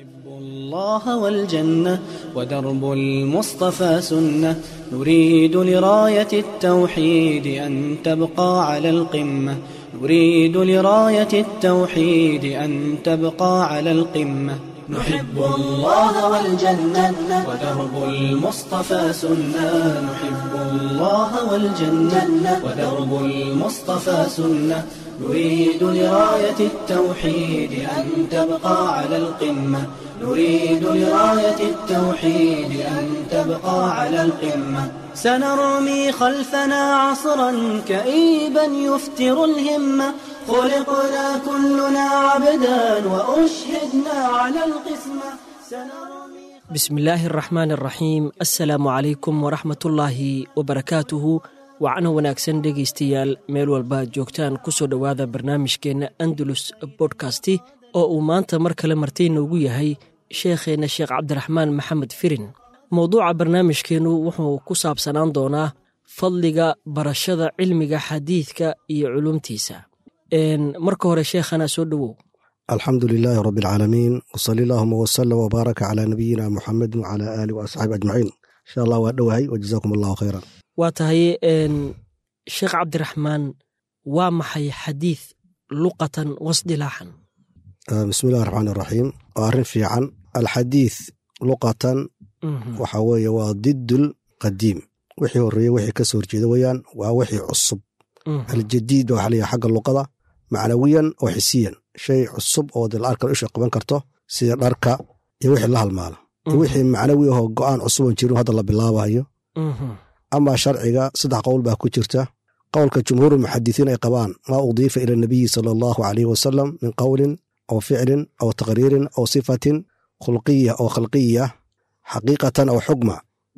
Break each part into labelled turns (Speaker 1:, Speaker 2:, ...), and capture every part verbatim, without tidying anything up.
Speaker 1: نحب الله والجنة ودرب المصطفى سنة نريد لراية التوحيد أن تبقى على القمة نريد لراية التوحيد أن تبقى على القمة نحب الله والجنة ودرب المصطفى سنة نحب الله والجنة ودرب المصطفى سنة نريد لراية التوحيد أن تبقى على القمة نريد لراية التوحيد أن تبقى على القمة سنرمي خلفنا عصرا كئيبا يفتر الهمة خلقنا كلنا عبدا وأشهدنا على القسمة سنرمي
Speaker 2: بسم الله الرحمن الرحيم السلام عليكم ورحمة الله وبركاته wacno wanaagsan dhegaystayaal meel walba joogtaan ku soo dhowaada barnaamijkeenna andalus bodkasti oo uu maanta mar kale martayna ugu yahay sheekheenna sheekh cabdiraxmaan maxamed firin mowduuca barnaamijkeennu wuxuu ku saabsanaan doonaa fadliga barashada cilmiga xadiidka iyo culumtiisa marka hore sheekhana soo dhowow
Speaker 3: alxamdu lilaahi rabbi alcaalamiin wasali allaahuma wasalam wabaaraka calaa nabiyina muxamedin wacalaa aalih waasxaabi ajmaciin insha allah waa dhowahay wajazaakum allahu khayran
Speaker 2: waa tahay sheekh cabdiraxmaan waa maxay xadiid luqatan wasdilaaxan
Speaker 3: bismi illahi raxmaan iraxiim waa arrin fiican alxadiid luqatan waxa weeye waa didul qadiim wixii horreeye wixii ka soo horjeeda weyaan waa wixii cusub aljadiid ba waxa la yahay xagga luqada macnawiyan oo xisiyan shay cusub oo dee la arkan isha qaban karto sida dharka iyo wixii la halmaala iyo wixii macnawi ahoo go-aan cusuban jirin hadda la bilaabayo ama sharciga saddex qowl baa ku jirta qowlka jumhuur muxadisiin ay qabaan maa udiifa ila nabiyi sala allahu calayhi wasalam min qowlin aw ficlin aw taqriirin aw sifatin khulqiya oo khalqiya xaqiiqatan aw xukma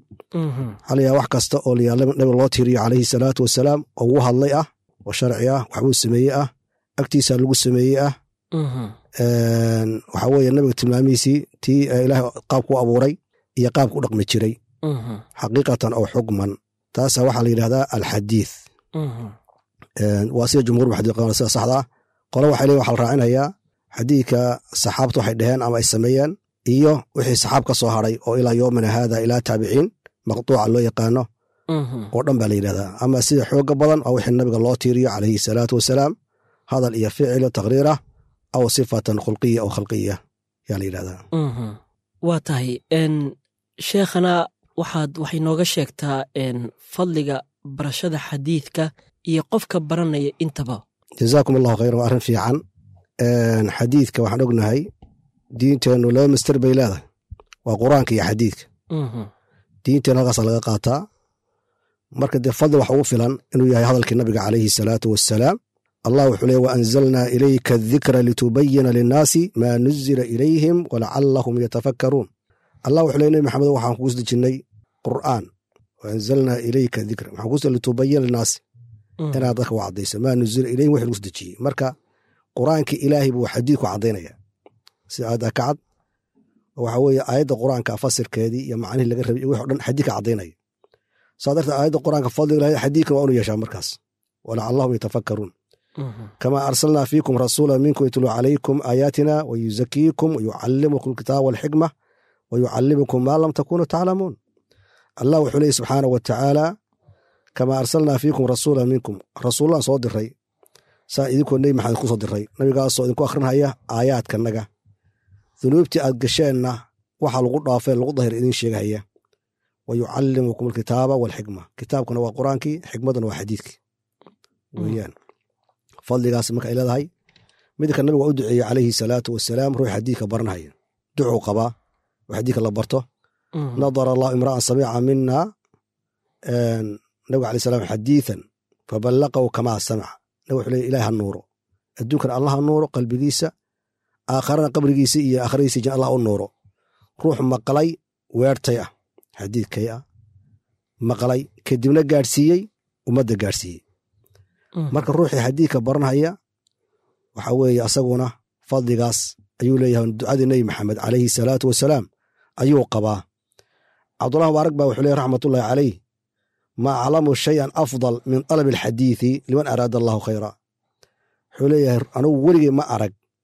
Speaker 3: waxaa layaha wax kasta oo nabiga loo tiiriyo calayhi salaatu wasalaam oo ugu hadlay ah oo sharci ah waxbuu sameeye ah agtiisaa lagu sameeyey ah waxaa weeye nabiga tilmaamihiisii tii ilaahay qaabku u abuuray iyo qaabku u dhaqmi jiray xaqiiqatan aw xukman taasa waxaa la yidhahdaa alxadiid waa sida jumhuur muxadisiin qabaan sida saxda ah qole waxay leeyihin waxaa la raacinayaa xadiidka saxaabtu waxay dheheen ama ay sameeyeen iyo wixii saxaab ka soo hadray oo ilaa yoomina haada ilaa taabiciin maqtuuca loo yaqaano oo dhan baa la yidhahdaa ama sida xooga badan waa wixii nabiga loo tiiriyo calayhi salaatu wasalaam hadal iyo ficilo taqriirah aw sifatan khulqiya aw khalqiya yaa la yidhahdaa
Speaker 2: waa tahay sheekhana waxaad waxay nooga sheegtaa fadliga barashada xadiidka iyo qofka baranaya intaba
Speaker 3: jazaakum allahu khayran waa arrin fiican xadiidka waxaan ognahay diinteennu laba master bay leedahay waa qur-aanka iyo xadiidka diinteennu halkaasaa laga qaataa marka dee fadli wax ugu filan inuu yahay hadalkii nabiga calayhi salaatu wassalaam allah wuxuu leey waanzalnaa ilayka adikra litubayina linnaasi maa nuzila ilayhim walacallahum yatafakkaruun allah wuxuu ley nebi maxamed waxaan kugu dejinnay qur'aan waanzalnaa ilayka dikra waxaan kugu litubayina linnaasi inaad dadka u caddayso maa nuzila ilayhim wixii lagu dejiyey marka qur'aankii ilaahay buu xadiidku caddaynaya sida aayadda ka cad waxaa weeye aayadda qur'aanka fasirkeedii iyo macnihii laga rabay iyo wix o dhan xadiidka caddaynaya saa darteed aayadda qur'aanka fadliga lahayd xadiidkan waa inu yeeshaa markaas walacallahum yatafakkaruun kamaa arsalnaa fiikum rasuula minkum yatluu calaykum aayaatina wayuzakiikum wayucallimukum alkitaaba walxikma wayucallimukum maa lam takunuu taclamuun allah wuxuu leeyay subxaana wa tacaala kamaa arsalnaa fiikum rasuula minkum rasuullaan soo diray saa idinkoo nebi maxamed ku soo diray nabigaasoo idinku akhrinhaya aayaadkanaga dunuubtii aad gasheenna waxaa lagu dhaafee lagu dahir idin sheegahaya wayucallimukum alkitaaba walxikma kitaabkuna waa qur-aankii xikmaduna waa xadiidkii weyaan fadligaas marka ay leedahay midka nabiga waa u duceeyey calayhi salaatu wasalaam ruux xadiidka baranhaya ducuu qabaa oo xadiidka la barto nadara allahu imra'an samica mina nabiga alay salam xadiidan faballaqahu kamaa samaca nabig wuxuu leey ilahi ha nuuro adduunkan allah ha nuuro qalbigiisa aakharana qabrigiisa iyo aakhiradiisa jin allah u nuuro ruux maqlay weertay ah xadiidkay ah maqlay kadibna gaadhsiiyey ummadda gaadhsiiyey marka ruuxii xadiidka baranhaya waxaa weeye asaguna fadligaas ayuu leeyahay ducadii nebi maxamed calayhi salaatu wasalaam ayuu qabaa cabdullah mubaarak baa wuxuu leeyahy raxmatullahi calayh ma aclamu shayan afdal min talabi alxadiidi liman araada allahu khayra wuxuu leeyahay anugu weligey ma arag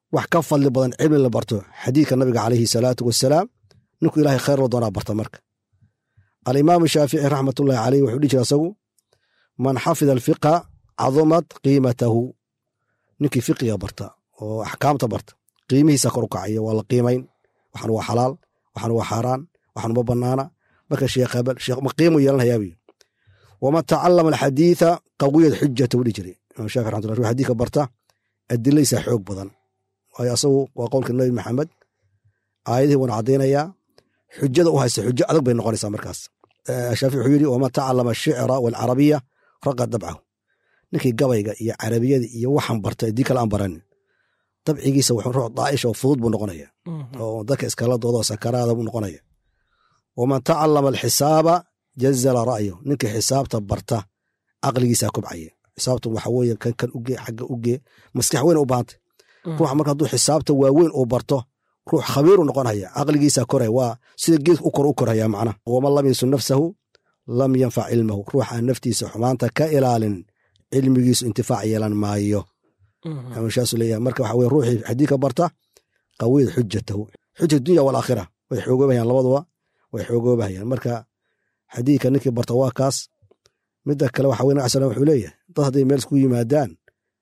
Speaker 3: wax ka fadli badan cilmi la barto xadiidka nabiga calayhi salaatu wasalaam ninku ilaahay khayr la doonaa barta marka alimaamu shaafici raxmatullaahi caleyh wuxuu dhihi jira asagu man xafida alfiqa cadumat qiimatahu ninkii fiqiga barta oo axkaamta barta qiimihiisa kor u kacaya waa la qiimayn waxaan waa xalaal waxaan waa xaaraan waxaan ma banaana marka sheekh hebel sheekh ma qiimu yeelanayaabi waman tacallama alxadiida qawiyad xujata u dhihi jiray imaam shaafici raxmatullah ruux xadiidka barta adilaysa xoog badan waayo asagu waa qowlka nabi maxamed aayadihii wuuna caddaynayaa xujada u haysta xujo adag bay noqonaysaa markaas shaafici wuxuu yidhi waman tacallama ashicra waalcarabiya raqa dabcahu ninkii gabayga iyo carabiyada iyo waxaan barta dii kale aan baranin dabcigiisa wuxuu ruux daa'isha oo fudud buu noqonaya oo dadka iskala dooda oo sakaraada buu noqonaya waman tacallama alxisaaba jazala ra'yo ninkii xisaabta barta caqligiisaa kobcaya xisaabtu waxa weeye kan kan ugee xagga ugee maskax weyn u baahantay ruuxa marka hadduu xisaabta waaweyn uu barto ruux khabiiru noqonaya caqligiisaa koraya waa sida geedka u kor u koraya macnaha waman lam yusun nafsahu lam yanfac cilmahu ruuxaan naftiisa xumaanta ka ilaalin cilmigiisu intifaac yeelan maayo amashaasu leeyahay marka waxa weye ruuxii xadiidka barta qawiyad xujatahu xuja dunya walaakhira way xoogoobayaan labaduba way xoogoobayaan marka xadiidka ninkii barta waa kaas midda kale waxa weye nabi slam wuxuu leeyahay dad hadday meel isku yimaadaan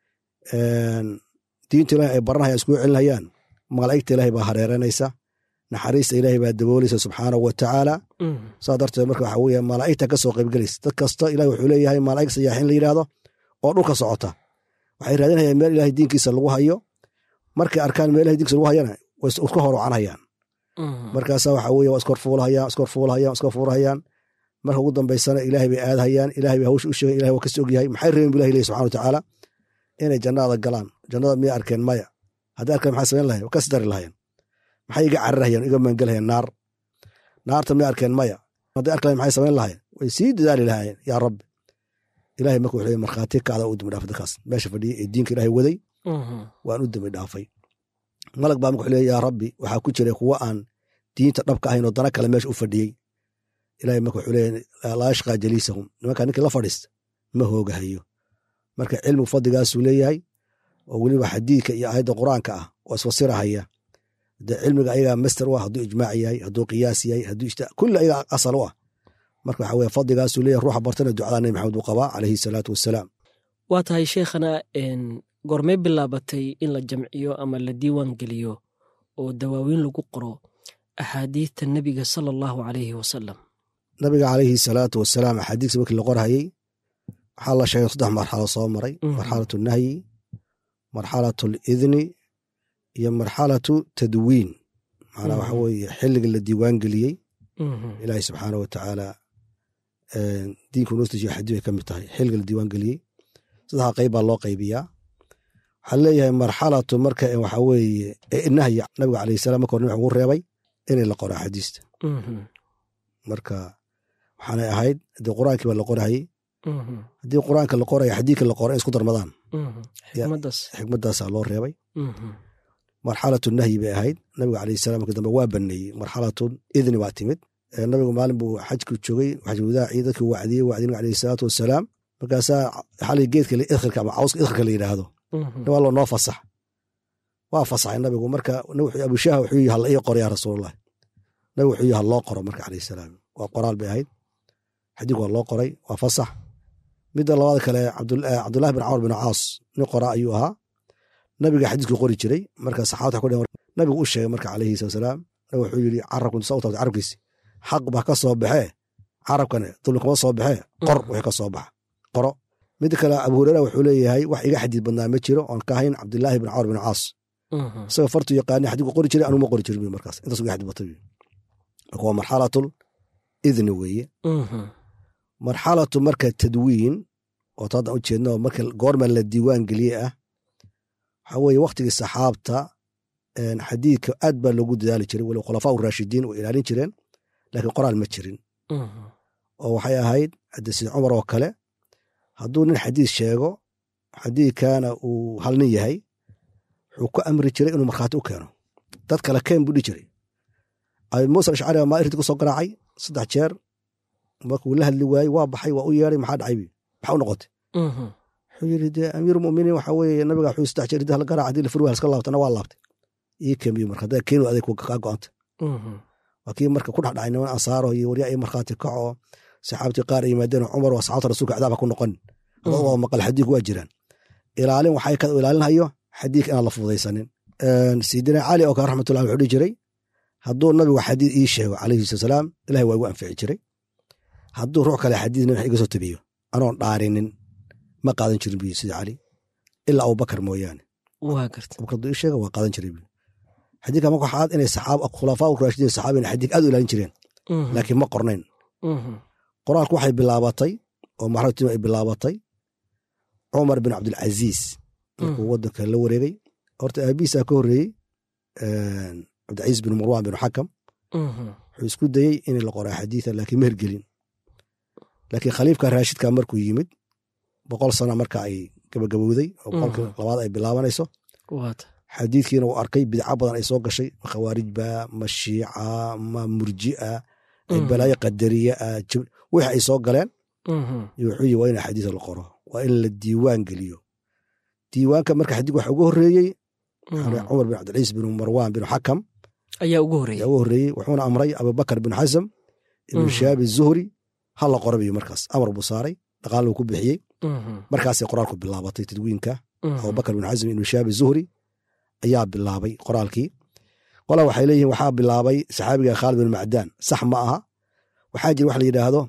Speaker 3: diinta ilahay ay baranayaan iskugu celinayaan malaa'igta ilaahay baa hareeranaysa naxariista ilaahay baa daboolaysa subxaanahu wa tacaala saa darteed marka waxa weye malaa'igta ka soo qaybgelaysa dad kasta ilahay wuxuu leeyahay malaa'ig sayaaxiin la yidhaahdo oo dhulka socota waxay raadinayaan meel ilahay diinkiisa lagu hayo markay arkaan meel ilahay diinkiisa lagu hayana way iska horocanayaan markaasa waxa weye waa iskor fuulahayaan iskor fuulahayaan iskor fuulahayaan marka ugu dambaysana ilaahay bay aadahayaan ilahay bay hawsha u sheegan ilahay waa kasi ogyahay maxay reebeen bu ilahi leeyahy subxana wa tacaala inay jannada galaan jannada miyay arkeen maya haddii arkeen maxay samayn lahayen waa kasi dari lahayeen maxay iga carirahayeen iga maangelahayeen naar naarta miyay arkeen maya hadday arki lahayen maxay samayn lahayen way sii dadaali lahayeen yaa rabbi ilahay marka wuxuu leeyahy markhaati kaada u dambi dhaafay dadkaas meesha fadhiyey ee diinka ilahay waday waan u dambi dhaafay malag baa marka wuxuu leeyahy yaa rabbi waxaa ku jiray kuwa aan diinta dhabka ahayn oo dana kale meesha u fadhiyey ilahay marka wuxuu leeyahy laa yashqaa jaliisahum nimankaa ninkii la fadhiista ma hoogahayo marka cilmigu fadligaasuu leeyahay oo weliba xadiidka iyo aayadda qur-aanka ah oo isfasirahaya de cilmiga ayagaa master u ah hadduu ijmaac yahay hadduu qiyaas yahay hadduu ijta kulli ayagaa asal u ah marka waxa weye fadligaasuu leeyahay ruuxa bartana ducada nabi maxamed uu qabaa calayhi salaatu wassalaam
Speaker 2: waa tahay sheekhana goormee bilaabatay in la jamciyo ama la diiwaan geliyo oo dawaawiin lagu qoro axaadiidta nebiga sala allahu calayhi wasalam
Speaker 3: nabiga calayhi salaatu wasalaam axaadiista markii la qorhayey waxaa la sheegay saddex marxalo soo maray marxalatu nahyi marxalatu lidni iyo marxalatu tadwiin macnaa waxa weeye xilliga la diiwaan geliyey ilaahay subxaana wa tacaala diinku nostijiyo xadii bay ka mid tahay xilliga la diiwaan geliyey saddexa qayb baa loo qaybiyaa waxaa leeyahay marxalatu marka waxa weeye nahyi nabiga calayhi salam marka hore nin ugu reebay inay la qoro axaadiista marka waxaanay ahayd haddii qur-aankii baa la qorahayey haddii qur-aanka la qoraya xadiidka la qoro in isku darmadaan xikmadaasaa loo reebay marxalatu nahyi bay ahayd nabiga calayhi salam marka dambe waa baneeyey marxalatu idni baa timid nabigu maalin buu xajku joogay xajulwadaaci dadkii wacdiyey wacdi nabiga calayhi salaatu wasalaam markaasaa xali geedka idkhirka ama cawska idkhirka la yidhaahdo nawaallo noo fasax waa fasaxay nabigu marka abushaah wuxuu yihi hala ii qoro yaa rasuulallah nabigu wuxuu yihi ha loo qoro marka calayhi salaam waa qoraal bay ahayd xadiidku waa loo qoray waa fasax midda labaad kale cabdullahi bin camr bin caas nin qoraa ayuu ahaa nabiga xadiiskuu qori jiray marka saxaabata ku dheen nabigu u sheegay marka calayhi salaam nabigu wuxuu yidhi carabku inta u taabtay carabkiisi xaq baa ka soo baxee carabkane dulmi kama soo baxee qor wixii ka soo baxa qoro midda kale abu hureyra wuxuu leeyahay wax iga xadiid badnaa ma jiro oon ka ahayn cabdullaahi bin camr bin caas isagoo fartu yaqaani xadiidku qori jiray anuu ma qori jirin markaas intaas iga xadiid batay marka waa marxalatul idni weeye marxalatu marka tadwiin oo taaddan u jeedno marka goorma la diiwaan geliye ah waxaa weeye wakhtigii saxaabta xadiidka aad baa loogu dadaali jiray walow khulafaa u raashidiin way ilaalin jireen laakiin qoraal ma jirin oo waxay ahayd hadde sida cumar oo kale hadduu nin xadiid sheego xadiidkana uu hal nin yahay wuxuu ku amri jiray inuu markhaati u keeno dad kale keen buu dhihi jiray abi muusa ashcari baa maairti ku soo garaacay saddex jeer markuu la hadli waayey waa baxay waa u yeeday maxaa dhacay maxaa u noqotay wuxuu yidhi dee amiiru muminiin waxa weeye nabiga wuxuu saddex jeer dah la garaac haddii la furwaa iska laabtana waa laabtay ii kemiyo marka haddaa keenu adeeg kaa go'anta waa kii marka ku dhexdhacay niman ansaaro iyo waryaa iyo markhaati kaco saxaabtii qaar ay yimaadeen cumar waa saxaabta rasuulka cadaaba ku noqon hadoo maqal xadiidku waa jiraan ilaalin waxay ka ilaalinhayo xadiidka inaan la fududaysanin sayidina cali oo kale raxmatullahi wuxuu dhihi jiray hadduu nabigu xadiid ii sheego calayhi salaam ilahay waa igu anfici jiray hadduu ruux kale xadiid nabi iga soo tabiyo anoon dhaarinin ma qaadan jirin buyi sida cali ilaa abubakar mooyaane abubakar hadduu ii sheega waa qaadan jiray buyi xadiidka marka waxaad inay saxaab khulafaa urashidiin saxaabina xadiidka aad u ilaalin jireen laakiin ma qornayn qoraalku waxay bilaabatay oo maxrabtiima ay bilaabatay cumar bin cabdilcaziiz markuu waddanka la wareegay horta aabihiisaa ka horreeyey cabdilcaziiz bin marwan bin xakam wuxuu isku dayey in la qoraa xadiida laakiin ma hergelin laakiin khaliifka raashidka markuu yimid boqol sana marka ay gabagabowday oo boqolkii labaad ay bilaabanayso xadiidkiina uu arkay bidca badan ay soo gashay ma khawaarijba ma shiica ma murji'a balaayo qadariya wixii ay soo galeen wuxuu yii waa ina xadiida la qoro waa in la diiwaan geliyo diiwaanka marka xadiidka waxa ugu horreeyey cumar bin cabdilcaziiz bin marwan bin xakam
Speaker 2: ayaa ugu
Speaker 3: horreeyey wuxuuna amray abubakar bin xasam ibnu shihaab zuhri ha la qoro biyo markaas amar buu saaray dhaqaaluu ku bixiyey markaasay qoraalku bilaabatay tadwiinka abubakar bin xasam ibnu shihaab zuhri ayaa bilaabay qoraalkii qola waxay leeyihiin waxaa bilaabay saxaabiga khaalid bin macdaan sax ma aha waxaa jira wax la yidhaahdo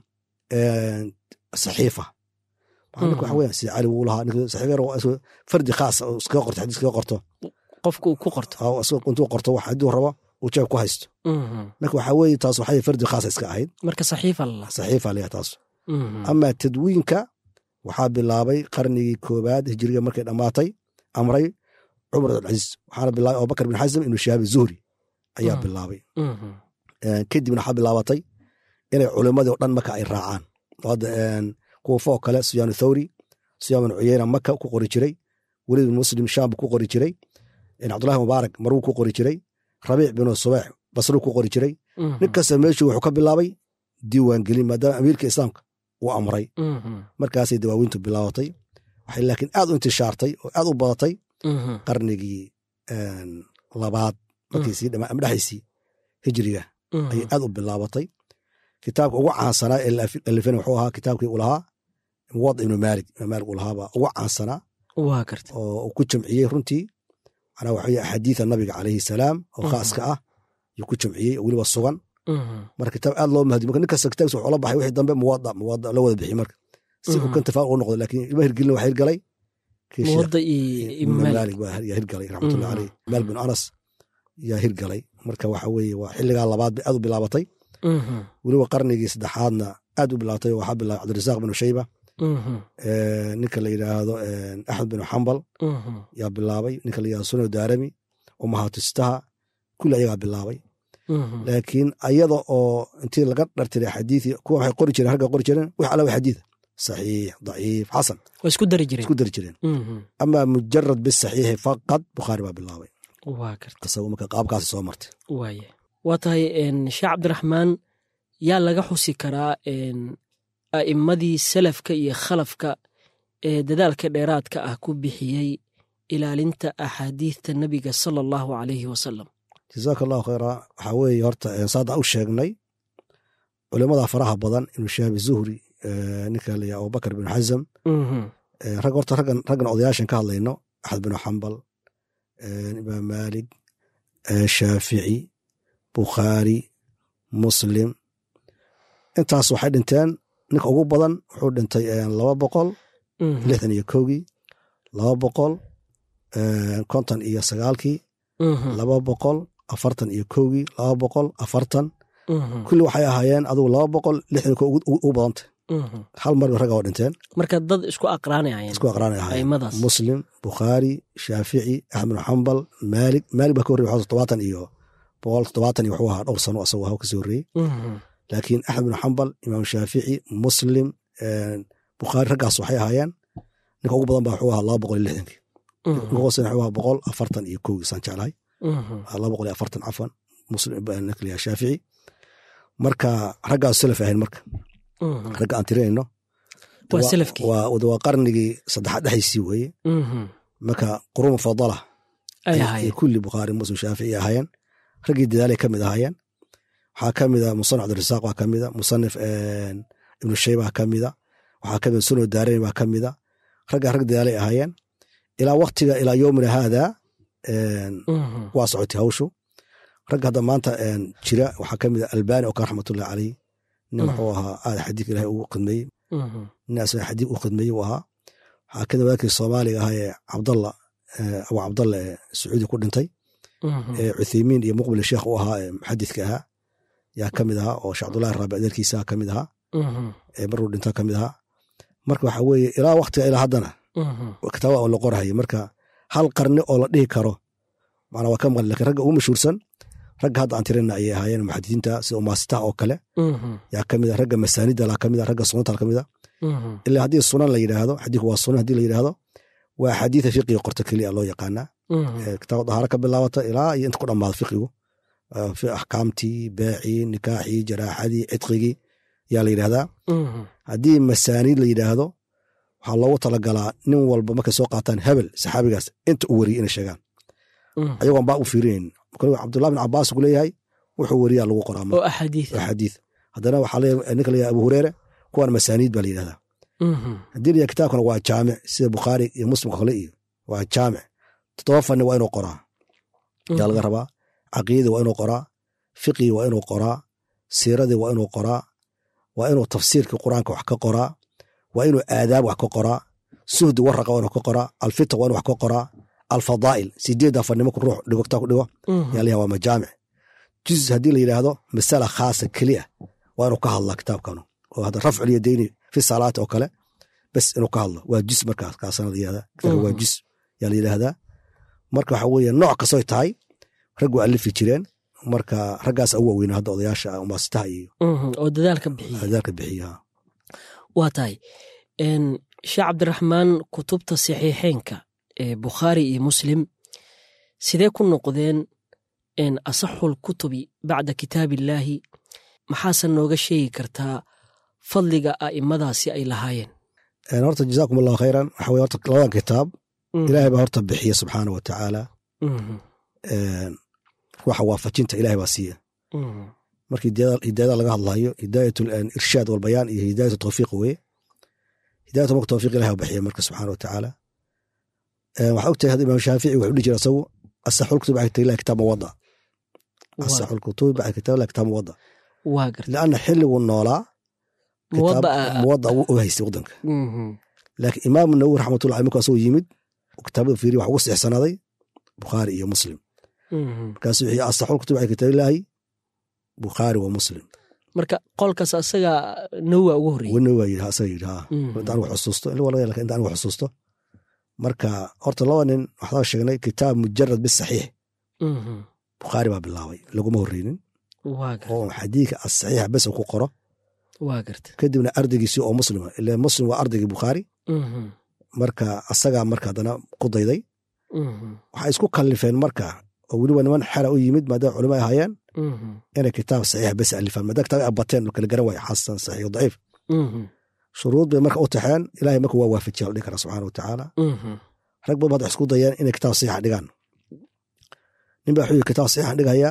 Speaker 3: saxiifa waxa weyan sida cali wuu lahaa fardi khaas iskaga qorto xadiis iskaga qorto
Speaker 2: qofka uu ku qorto
Speaker 3: intuu qorto wax hadduu rabo uu jeeb ku haysto marka waxaa weeye taas waxay fardi khaasa iska ahayd
Speaker 2: marka saxiifa la
Speaker 3: saxiifa leeyahay taas ama tadwiinka waxaa bilaabay qarnigii koobaad hijriga markay dhammaatay amray cumar abdilcaziiz waxaana bilaabay abubakar bin xasam ibnu shihaab zuhri ayaa bilaabay kadibna waxaa bilaabatay inay culimmadii o dhan marka ay raacaan kuufa oo kale sufyaan thawri sufyaan bin cuyeyna maka ku qori jiray weliid bin muslim shaam ku qori jiray cabdullahi mubaarak marwuu ku qori jiray rabiic bin subeex basru ku qori jiray nin kasta meeshuu wuxuu ka bilaabay diiwaan gelin maadaama amiirka islaamka uu amray markaasay dawaawiintu bilaabatay waxay laakiin aad u intishaartay oo aad u badatay qarnigii labaad markiisii dhexaysii hijriga ayay aad u bilaabatay kitaabka ugu caansanaa ee alifan wuxuu ahaa kitaabkii uu lahaa muwada ibnu maalik ibnu maalik uu lahaabaa ugu caansanaa oo uu ku jamciyey runtii manaa waxa weye axaadiida nabiga calayhi salaam oo khaaska ah yuu ku jamciyey oo weliba sugan marka kitaab aad loo mahdi marka nin kasta kitaabkiisa wuxuu la baxay wixii dambe muwada muwada la wada bixiyey marka si uu kan tafaal u noqdo laakiin ilma hirgelin waxa hirgalay
Speaker 2: muwada iyo ibnu
Speaker 3: maalik baa hirgalay raxmatullahi caleyh maal bin anas yaa hirgalay marka waxa weeye waa xilligaa labaad bay aad u bilaabatay weliba qarnigii saddexaadna aad u bilaabatay waxaa bilaabay cabdirasaaq binu shayba ninka la yidhaahdo axmed binu xambal yaa bilaabay ninka la yidhahdo sunan daarami umahatistaha kulli ayagaa bilaabay laakiin ayada oo intii laga dhartiray xadiidii kuwa waxay qori jireen ragga qori jireen wax alla wa xadiida saxiix daciif xasan
Speaker 2: waa isku dari jireen
Speaker 3: isku dari jireen ama mujarad bisaxiixi faqad bukhaari baa bilaabay
Speaker 2: waa karta
Speaker 3: isagu marka qaabkaasi soo martay
Speaker 2: waaye waa tahay sheekh cabdiraxmaan yaa laga xusi karaa a'immadii salafka iyo khalafka ee dadaalka dheeraadka ah ku bixiyey ilaalinta axaadiidta nebiga sala allahu calayhi wasalam
Speaker 3: jazaaka allahu khayra waxaa weeye horta saada u sheegnay culimada faraha badan ibnu shihaab zuhri ninka la yidhaha abubakar bin xasam rag horta raggan raggan odayaashan ka hadlayno axmed binu xambal imaam maalik shaafici bukhaari muslim intaas waxay dhinteen ninka ugu badan wuxuu dhintay laba boqol lixdan iyo kowgii laba boqol konton iyo sagaalkii laba boqol afartan iyo kowgii laba boqol afartan kulli waxay ahaayeen adugu laba boqol lixdan ko ugu badantay hal mar bay ragga oo dhinteen
Speaker 2: marka dad isku aqraanay ahaayeen
Speaker 3: isku aqraanay ahaayeen muslim bukhaari shaafici axmed bin xambal maalik maalik baa ka horrey waxaa todobaatan iyo boqol toddobaatan iyo wuxuu ahaa dhowr sano asagoo haw kasii horreeyey laakiin axmed bin xambal imaam shaafici muslim bukhaari raggaas waxay ahaayeen ninka ugu badan ba wuxuu ahaa laba boqol iyo lixdankii ninka hoosena wuxuu ahaa boqol afartan iyo kowgii saan jeclahay laba boqol iyo afartan cafwan muslim ninka shaafici marka raggaas salaf ahayn marka ragga aan tirinayno waa qarnigii saddexaad dhexaysii weeye marka quruun mufadala ay kulli bukhaari muslim shaafici ahaayeen raggii dadaalay ka mid ahaayeen waxaa ka mida musanif cabdirasaaq waa ka mida musanif ibnu shayba ka mida waxaa ka mida suno daarani baa ka mida raggaa rag dadaalay ahaayeen ilaa waktiga ilaa yoomina haada waa socotay hawshu ragga hadda maanta jira waxaa ka mida albani oo ka raxmatullahi caleyh nin wuxuu ahaa aada xadiidka ilahay ugu khidmeeyey nin asna xadiid u khidmeeyey uu ahaa waxaa ka mida wadaadkii soomaaliga ahaa ee cabdalla abu cabdalla ee sacuudi ku dhintay cuthaymiin iyo muqbil sheekh u ahaa ee muxadidka ahaa yaa ka mid ahaa oo sheekh cabdullahi raabi adeerkiisa ka mid ahaa maruu dhinta ka mid ahaa marka waxa weeye ilaa waktiga ilaa haddana kitaaba oo la qorahaya marka hal qarni oo la dhihi karo macnaa waa ka maqli lakin ragga ugu mashhuursan ragga hadda aan tirina ayay ahaayeen muxadidiinta sida umaasitaha oo kale yaa ka mid a ragga masaanida la ka mid a ragga sunanta la ka mid a ilaa haddii sunan la yidhaahdo xadiidku waa sunan haddii la yidhaahdo waa xadiida fiqiga qorto keliya loo yaqaanaa kitaab dahaaro ka bilaabata ilaa iyo inta ku dhammaado fiqigu axkaamtii beecii nikaaxii jaraaxadii cidqigii yaa la yidhahdaa haddii masaaniid la yidhaahdo waxaa loogu talagalaa nin walba markay soo qaataan hebel saxaabigaas inta u weriyey inay sheegaan ayagoon baa u fiirinayn cabdullah bin cabaas ku leeyahay wuxuu weriyaa lagu qoraa
Speaker 2: oo axaadiid
Speaker 3: haddana waxaa leeyahay ninka leeyahay abu hureere kuwaan masaaniid baa la yidhahdaa haddii la kitaabkana waa jaamic sida bukhaari iyo muslimka kale iyo waa jaamic toddoba fanni waa inuu qoraa yaa laga rabaa caqiidadii waa inuu qoraa fiqigii waa inuu qoraa siiradii waa inuu qoraa waa inuu tafsiirkii qur-aanka wax ka qoraa waa inuu aadaab wax ka qoraa suhdi waraqa waa inuu ka qoraa alfitq waa inuu wax ka qoraa alfadaa'il sideedda fanni marku ruux dhigo kitaab ku dhigo yaa layaha waa majaamic juz haddii la yidhaahdo masala khaasa keliya waa inuu ka hadlaa kitaabkanu oo hadda rafcul yadayni fi salaati oo kale bas inuu ka hadlo waa juz markaas kaasana la yidhahdaa kitaabka waa juz yaa la yidhaahdaa marka waxa weeye nooc kastoy tahay rag waa alifi jireen marka raggaas ugu waaweyna hadda odayaasha umaasitaha iyo
Speaker 2: oo dadaalka bixiya
Speaker 3: dadaalka bixiya
Speaker 2: waa tahay sheekh cabdiraxmaan kutubta saxiixeynka ee bukhaari iyo muslim sidee ku noqdeen asaxul kutubi bacda kitaabillaahi maxaase nooga sheegi kartaa fadliga a'imadaasi ay lahaayeen
Speaker 3: horta jazaakum allahu khayran waxa weye horta labadan kitaab ilaahay baa horta bixiya subxaana wa tacaala ruuxa waafajinta ilahay baa siiya markii hidaayada laga hadlayo hidaayat irshaad walbayaan iyo hidaayat tawfiiq weye hidaayat marka tawfiiq ilahay baa bixiya marka subxaana wa tacaala waxaa ogtahay hadda imaam shaafici wuxuu dhihi jira asagu asaxul kutub bacda kitaab kitaab muwada asaxul kutub bacda kitaab kitaab muwada lianna xilliguu noolaa muwada u haystay waddanka laakiin imaamu nawowi raxmatullahi markuu asagoo yimid kitaabada fiiriya wax ugu sixsanaaday bukhaari iyo muslim markaasuu wuxuu asaxul kutub bacda kitaabillaahi bukhaari wa muslim
Speaker 2: marka qolkaas asaga nawowi ugu horreeyey
Speaker 3: nawowi yidhi asaga yidhi haa inta anigu xusuusto in laga yaala inta anigu xusuusto marka horta laba nin waxaan sheegnay kitaab mujarad bisaxiix bukhaari baa bilaabay laguma horreynin oo xadiidka asaxiixa bes ku qoro kadibna ardaygiisii oo muslima ila muslim waa ardaygii bukhaari marka asagaa marka haddana ku dayday waxay isku kallifeen marka oo weliba niman xera u yimid maadaama culimo ay ahaayeen inay kitaab saxiixa bes alifaan maadaama kitaab ay bateen oo kala garan waaya xasan saxiix daciif shuruud bay marka u taxeen ilahay marka waa waafajiya la dhihi kara subxana wa tacaala rag badan bad isku dayeen inay kitaab saxiixa dhigaan nin baa wuxuu yidhi kitaab saxiixan dhigayaa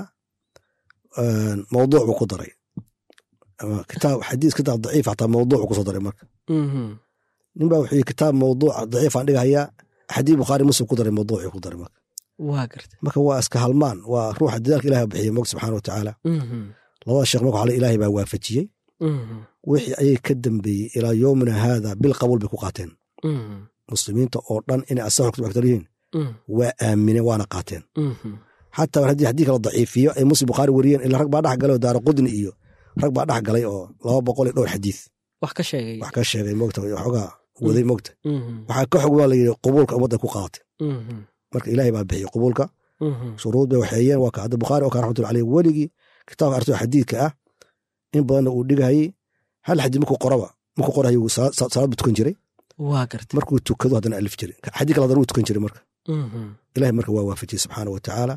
Speaker 3: mawduuc buu ku daray kitaab xadiis kitaab daciif hataa mawduuc buu kusoo daray marka nin baa wuxuu yidhi kitaab mawduuc daciifan dhigayaa xadiis bukhaari muslim ku daray mawduucii ku daray marka marka waa iska halmaan waa ruuxa dadaalka ilahay bixiya mog subxana wa tacaala labada sheekh marka waxaa ilaahay baa waafajiyey wixii ayay ka dambeeyey ilaa yoomina haada bil qabuul bay ku qaateen muslimiinta oo dhan inay asaxul kutub aktar yihiin waa aamineen waana qaateen xataa haddii haddii kala daciifiyo ay muslim bukhaari wariyeen ilaa rag baa dhex galay oo daara qudni iyo rag baa dhex galay oo laba boqol iyo dhowr xadiis
Speaker 2: wax ka sheegay
Speaker 3: wax ka sheegay mogta waxoogaa waday mogta waxaa ka xog waa la yidhi qubuulka ummadda ku qaadatay marka ilaahay baa bixiyey qubuulka shuruud bay waxeeyeen waa ka hadda bukhaari oo ka raxmatullahi caleyh weligii kitaabka arto xadiidka ah in badanna uu dhigahayey hal xadiid markuu qoraba markuu qorahay salaad buu tukan jiray markuu tukado haddana alif jiray xadiid kale haddana wuu tukan jiray marka ilahay marka waa waafajiyey subxaana wa tacaala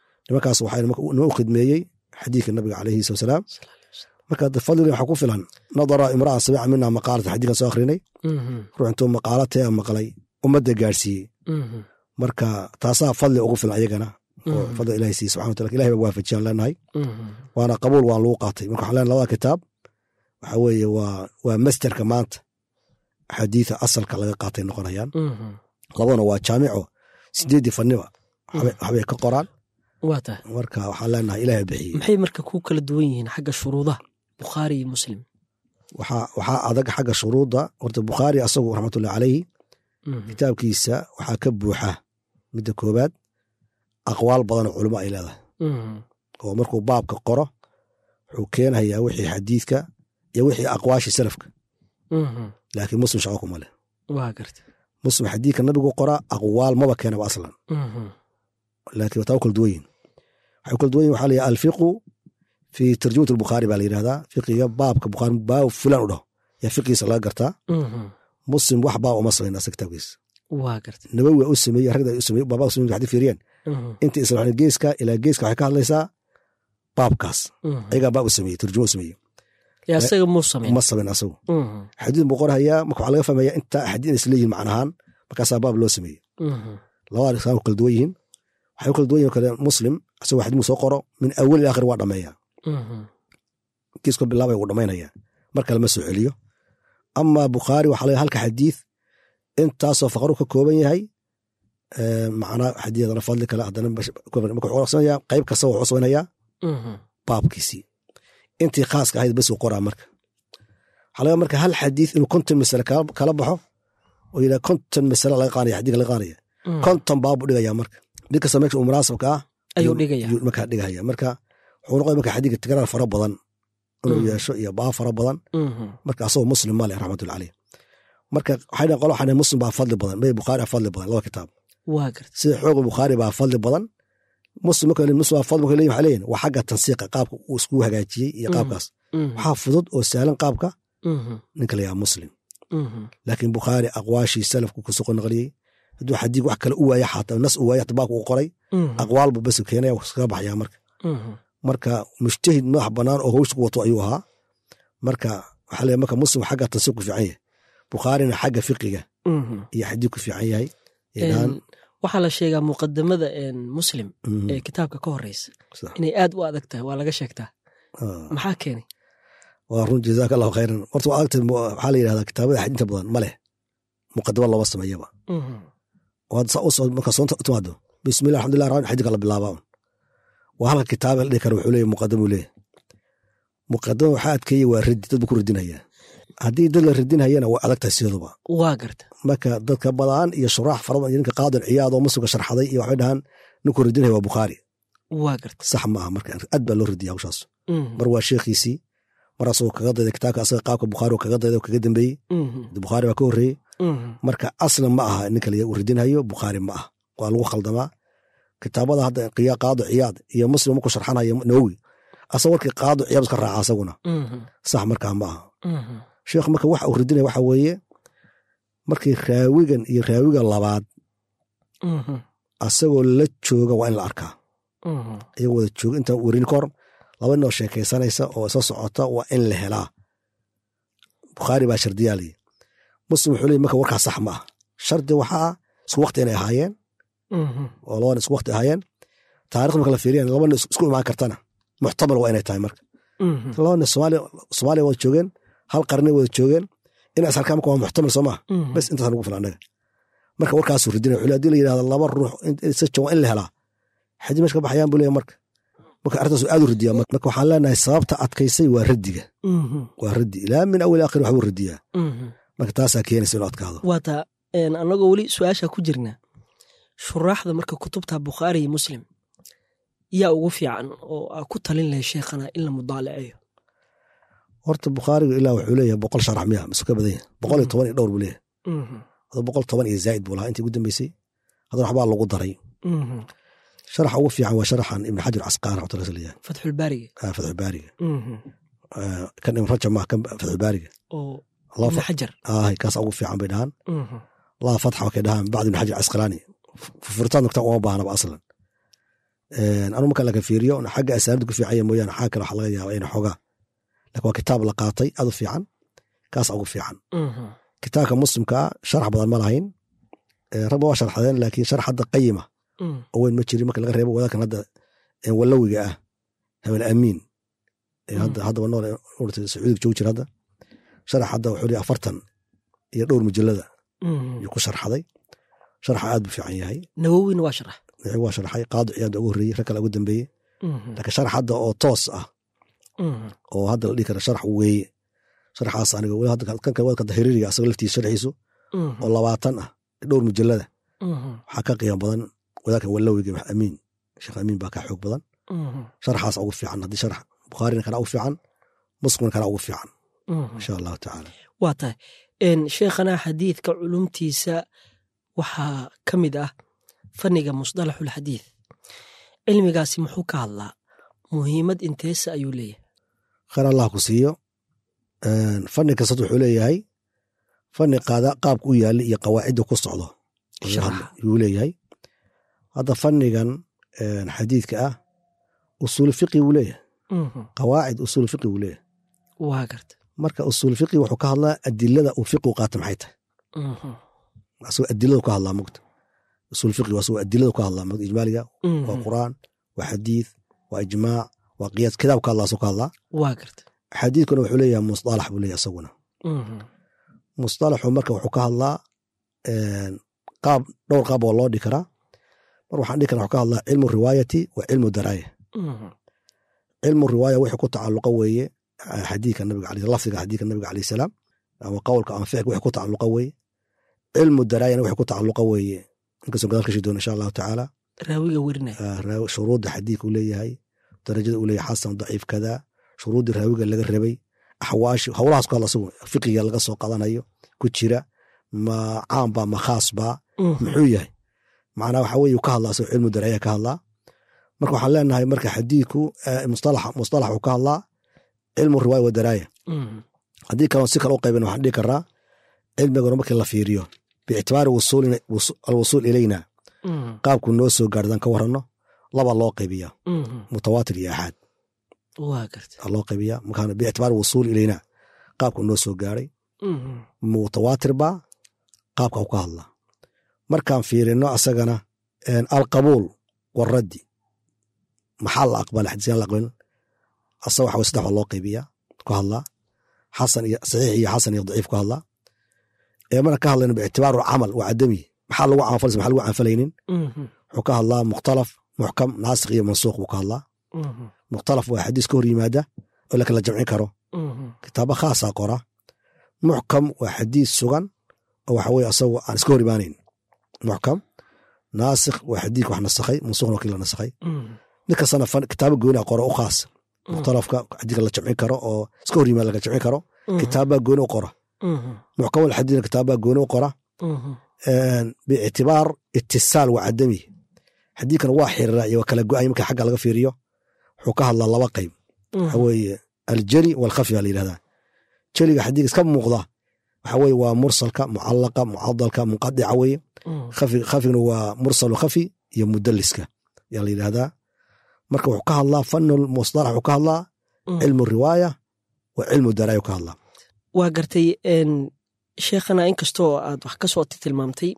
Speaker 3: nimankaas waxaa nima u khidmeeyey xadiidka nabiga calayhi salatu wasalaam marka fadliga waxaa ku filan nadara imra'a samica minha maqaalata xadiikan soo akhrinay ruux intuu maqaalatee maqlay ummadda gaadhsiiyey marka taasaa fadli ugu filan ayagana oo fadli ilahi siiye subxana wataala ilahay baa waafajiyaan leenahay waana qabuul waan lagu qaatay marka waxaan leenahay labada kitaab waxa weeye waa waa masterka maanta xadiida asalka laga qaatay noqonayaan labadana waa jaamico sideeddii fanniba waxbay ka qoraan marka waxaan leenahay ilahay bixiyey
Speaker 2: maxay marka ku kala duwan yihiin xagga shuruudaha bukhaari iyo muslim
Speaker 3: waxaa adag xagga shuruudda horta bukhaari asagu raxmatullahi calayhi kitaabkiisa waxaa ka buuxa midda koobaad aqwaal badanoo culimo ay leedahay oo markuu baabka qoro wuxuu keenayaa wixii xadiidka iyo wixii aqwaashii salafka laakiin muslim shaqo kuma leh muslim xadiidka nabigu qoraa aqwaal maba keenaba aslan laakiin wataa u kala duwan yihin waxay u kala duwan yihin waxaa la yidhaha alfiqu fi tarjumat albukhaari baa la yidhahdaa fiqiga baabka bukhaari baab fulan u dhaho yaa fiqigiisa laga gartaa muslim wax baab uma samayn asa kitaabkiisa nabawi waa u sameeyey ragda u sameeyey baabaa usumey waxdi fiiriyeen inta isla geeska ilaa geeska waxay ka hadlaysaa baabkaas ayagaa baab u sameeyey tarjuma u sameeyey
Speaker 2: asaga mu samayn
Speaker 3: ma samayn asagu xadiid buu qorhayaa marka waxaa laga fahmayaa inta xadiid is leeyihin macnahaan markaasaa baab loo sameeyey labada isaan kala duwan yihiin waxay u kala duwan yihin kale muslim asagoo xadiid mu soo qoro min awal ila akhir waa dhammeeyaa kiisko bilaabay uu dhammaynaya mar kale ma soo celiyo ama bukhaari waxaa laga halka xadiid intaasoo faqru ka kooban yahay macnaa xadiidana fadli kale haddana marka wuxuu aqsanaya qayb kasta wuxuu samaynayaa baabkiisii intii khaaska ahayd bas uu qoraa marka waxaa laga marka hal xadiid inuu konton masale kala baxo oo yidhaha konton masale laga qaanaya xadiidka laga qaanaya konton baab buu dhigayaa marka mid kasta meesha uu munaasabka ah
Speaker 2: ayuu dhigaya
Speaker 3: markaa dhigaya marka wuxuu noqoya marka xadiidka tikraar fara badan inuu yeesho iyo baab fara badan marka asagoo muslim ma leh raxmatullahi caleyh marka waxay dhahan qolo waxaan muslim baa fadli badan bay bukhaari fadli badan laba kitaab
Speaker 2: waa garta
Speaker 3: sida xooga bukhaari baa fadli badan muslim marka muslim baa fadli marka leeyahay waxay leeyihin waa xagga tansiiqa qaabka uu isku hagaajiyey iyo qaabkaas waxaa fudud oo sahlan qaabka ninka la yahaa muslim laakiin bukhaari aqwaashii salafku ku soo naqliyey hadduu xadiid wax kale u waaya xataa nas u waaya baabka uu qoray aqwaal buu bas keenaya iskaga baxayaa marka marka mujtahid madax bannaan oo howsha ku wato ayuu ahaa marka waxaa leeyahay marka muslim xagga tansiiq ku fiican yahay bukhaarina xagga fiqiga iyo xadiid ku fiican yahay
Speaker 2: waxaa la sheegaa muqadamada muslim ee kitaabka ka horeysa inay aad u adag tahay waa laga sheegtaa maxaa keenay
Speaker 3: waa run jazaaka allahu khayran horta waa adagtay waxaa la yidhahdaa kitaabada xadiinta badan ma leh muqadamo looba sameeyaba marka soonta timaado bismillah alxamdulillah rabbil xadiidka la bilaabaa waa halka kitaaba la dhihi kara wuxuu leeyahy muqadamuu leeyahy muqadama waxaa adkeeyey waa radi dad bu ku radinaya haddii dad la radinhayana waa adag tahay sidaduba
Speaker 2: waa garta
Speaker 3: marka dadka badaan iyo shuraax fara badan iyo ninka qaadin ciyaad oo muslimka sharxaday iyo waxay dhahaan ninkuu radinaya waa bukhaari
Speaker 2: waa garta
Speaker 3: sax ma aha marka aad baa loo radiya hawshaas mar waa sheekhiisii mar asagoo kaga dayday kitaabka asaga qaabka bukhaari oo kaga dayday oo kaga dambeeyey bukhaari baa ka horreeyey marka aslan ma aha ninka uu radinhayo bukhaari ma aha waa lagu khaldamaa kitaabada hadda qaado ciyaad iyo muslim markuu sharxanayo nawowi asagoo warkii qaado ciyaad iska raaca asaguna sax markaa ma aha sheekh marka waxa uu radinaya waxa weeye markii raawigan iyo raawiga labaad asagoo la jooga waa in la arkaa iyagoo wada jooga intaan werin ka hor laba ninoo sheekaysanaysa oo isa socota waa in la helaa bukhaari baa shardiyaali muslim wuxuu leey marka warkaa sax ma ah shardi waxaa ah isku wakti inay ahaayeen oo labana isku wakti ahaayeen taarikhda marka la fiiriyan labana isku imaan kartana muxtamal waa inay tahay marka labana soomaaliya wada joogeen hal qarnay wada joogeen in ashalkaa marka waa muxtamal soo maha bes intaas nugu filan annaga marka warkaasuu radinaya wuxuu hadii la yidhahda laba ruux sajan waa in la helaa xadii meesha ka baxayaan buu leeyahay marka marka arrintaasu aad u radiyaa marka waxaan leenahay sababta adkaysay waa radiga waa radi ilaa min awal aakhir waxbuu radiyaa marka taasaa keenaysa inuu adkaado
Speaker 2: waata annagoo weli su-aasha ku jirna shuraaxda marka kutubta bukhaari iyo muslim yaa ugu fiican oo aa ku talin lahay sheekhana in la mudaalaceeyo
Speaker 3: horta bukhaariga ilaa wuxuu leeyahay boqol sharax miya misu ka badan yahay boqol iyo toban iyo dhowr buu leeyahay hada boqol toban iyo zaa'id buu lahaa intii ugu dambeysay haddana waxbaa lagu daray sharaxa ugu fiican waa sharaxan ibn xajar casqaan raxmatullahi leeyahay
Speaker 2: fatxulbaariga
Speaker 3: fatxulbaariga kan ibn rajab maa kan fatxulbaariga
Speaker 2: ibn xajar
Speaker 3: ahay kaas ugu fiican bay dhahaan laa fatxa wakay dhahaan bacd ibn xajar casqalaani furitaan nugtaan uma baahnaba aslan anu marka laga fiiriyo xagga asaanid ku fiicanya mooyaane xaa kale waxa laga yaaba ina xogaa lakin waa kitaab la qaatay aad u fiican, kaas ugu fiican. kitaabka muslimkaa sharax badan ma lahayn, ragba waa sharxadeen, laakiin sharax hadda qayima oo weyn ma jirin marka laga reebo wadaadkan hadda walawiga ah hebel amiin haddaba nool sacuudiga joogi jira. hadda sharax hadda wuxuu leeyahay afartan iyo dhowr mujallada yuu ku sharxaday. sharaxa aad buu fiican yahay.
Speaker 2: nawowina waa sharax
Speaker 3: waa sharaxay, qaadi ciyaad ugu horreeyey, rag kale ugu dambeeyey. laakiin sharax hadda oo toos ah oo hadda la dhihi kara sharax weeye, sharaxaas aniga weli hadda kan kale wadka tahriiriga asaga laftiisa sharxiisu oo labaatan ah dhowr mujallada waxaa ka qiimo badan wadaadka walawiga amiin, sheekh amiin baa ka xoog badan. sharaxaas ugu fiican, haddii sharax bukhaarina kana ugu fiican, muslimna kana ugu fiican insha allahu tacaala.
Speaker 2: waa tahay sheekhana xadiidka culumtiisa waxaa ka mid ah fanniga musdalaxulxadiid. cilmigaasi muxuu ka hadlaa? muhiimad inteesa ayuu leeyahay?
Speaker 3: khayr allah ku siiyo. fanni kastad wuxuu leeyahay fanni qaabka u yaali iyo qawaacidda ku socdo yuu leeyahay. hadda fannigan xadiidka ah usuul fiqi wuu leeyahay, qawaacid usuul fiqi wuu leeyahay.
Speaker 2: waa garta.
Speaker 3: marka usuul fiqi wuxuu ka hadlaa adilada uu fiqigu qaata maxay tahay. asagoo adiladu ka hadlaa mogta. usuul fiqi asagoo adiladu ka hadlaa mogta. ijmaaliga waa quraan, waa xadiid, waa ijmaac, waa qiyaas, kitaab ka hadlaa asagoo ka hadlaa.
Speaker 2: waa garta.
Speaker 3: xadiidkuna wuxuu leeyahay musطalax buu leeyahay asaguna. musطalaxu marka wuxuu ka hadlaa qaab dhowr qaab oo loo dhihi karaa. mar waxaan dhihi karaa wuxuu ka hadlaa cilmu riwaayati wa cilmu daraaya. cilmu riwaaya wixii ku tacalluqa weeye xadiidka nabiga alayh lafdiga xadiidka nabiga alayh salaam ama qowlka ama ficilka wixii ku tacalluqa weeye. cilmu daraayana wixii ku tacalluqa weeye, inkastoo gadaal ka shii doona insha allahu tacaala.
Speaker 2: raawiga werinaya
Speaker 3: shuruudda xadiidka uu leeyahay, darajada uu leeyahay xasan daciif kada, shuruuddii raawiga laga rabay, axwaashi howlahaas ku hadla asagu fiqiga laga soo qadanayo ku jira, ma caamba ma khaasba muxuu yahay. macnaa waxa weye ka hadlaa asagoo cilmu daraaya ka hadlaa. marka waxaan leenahay marka xadiidku musطalax uu ka hadlaa cilmu riwaaya wa daraaya. haddii kaloo si kale u qaybin waxaan dhihi karaa cilmiguna markii la fiiriyo biictibaari alwusuul ilayna qaabku noo soo gaardaan ka waranno laba loo qaybiya, mutawaatir iyo axaad loo qaybiya. markaan biictibaari wusuul ilayna qaabku noo soo gaaray, mutawaatir baa qaabka u ka hadlaa. markaan fiirino asagana alqabuul waraddi, maxaa la aqbala xadiiskan la aqbalin, asaga waxa way saddex waa loo qaybiya ku hadlaa, xasan iyo saxiix iyo xasan iyo daciif ku hadlaa. ee marka ka hadlayno biictibaaru camal waa cadami, maxaa lagu caanfalaysa maxaa lagu caanfalaynin. wuxuu ka hadlaa mukhtalaf, muxkam, naasikh iyo mansuuq buu ka hadlaa. mukhtalaf waa xadiis ka hor yimaada oo lakala jamcin karo, kitaabo khaasaa qora. muxkam waa xadiis sugan oo waxa weye asagu aan iska hor imaanayn. muxkam, naasikh waa xadiidka wax nasakhay, mansuukhna waa kii la nasakhay. nin kastana kitaabo gooni a qora u khaas. mukhtalafka xadiidka la jamcin karo oo iska hor yimaada laga jamcin karo, kitaabbaa gooni u qora. muxkam alxadiidna kitaabbaa gooni u qora biictibaar itisaal waa cadami. xadiidkana waa xiriira iyo waa kala go-ay marka xagga laga fiiriyo. wuxuu ka hadlaa laba qayb, waxa weeye aljeli walkhafi baa la yidhahdaa. jeliga xadiidka iska muuqda waxa weye waa mursalka, mucallaqa, mucadalka, munqadica weye. khafigna waa mursalu khafi iyo mudaliska yaa la yidhahdaa. marka wuxuu ka hadlaa fanul musطalax, wuxuu ka hadlaa cilmu riwaaya wa cilmu daraaya ka hadlaa.
Speaker 2: waa gartay sheekhana, inkastoo aad wax ka soo tilmaamtay,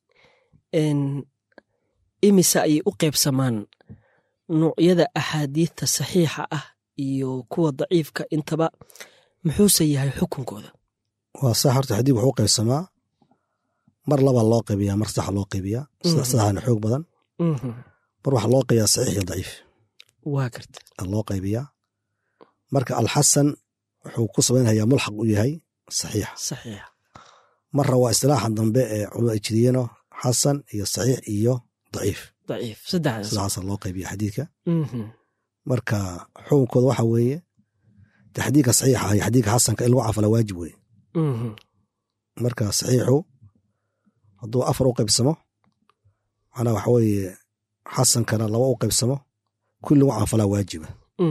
Speaker 2: imise ayay u qaybsamaan noocyada axaadiidta saxiixa ah iyo kuwa daciifka intaba, muxuuse yahay xukunkooda?
Speaker 3: waa sax, horta xadiidku wuxuu u qaybsamaa mar laba loo qaybiyaa, mar saddex loo qaybiyaa. saddexna xoog badan. mar waxaa loo qaybiyaa saxiix iyo daciif.
Speaker 2: waa garta
Speaker 3: loo qaybiyaa. marka alxasan wuxuu ku samaynhayaa mulxaq u yahay saxiixa.
Speaker 2: saxiix
Speaker 3: marra waa istilaaxan dambe ee culumada ay jiriyeenoo xasan iyo saxiix iyo daciif.
Speaker 2: daciif saddexdaasa
Speaker 3: loo qaybiya xadiidka. marka xukunkooda waxa weeye de xadiidka saxiixa iyo xadiidka xasanka in lagu caafala waajib weye. marka saxiixu hadduu afar u qaybsamo, macnaa waxa weeye xasankana laba u qaybsamo, kulli lagu caafalaa waajiba.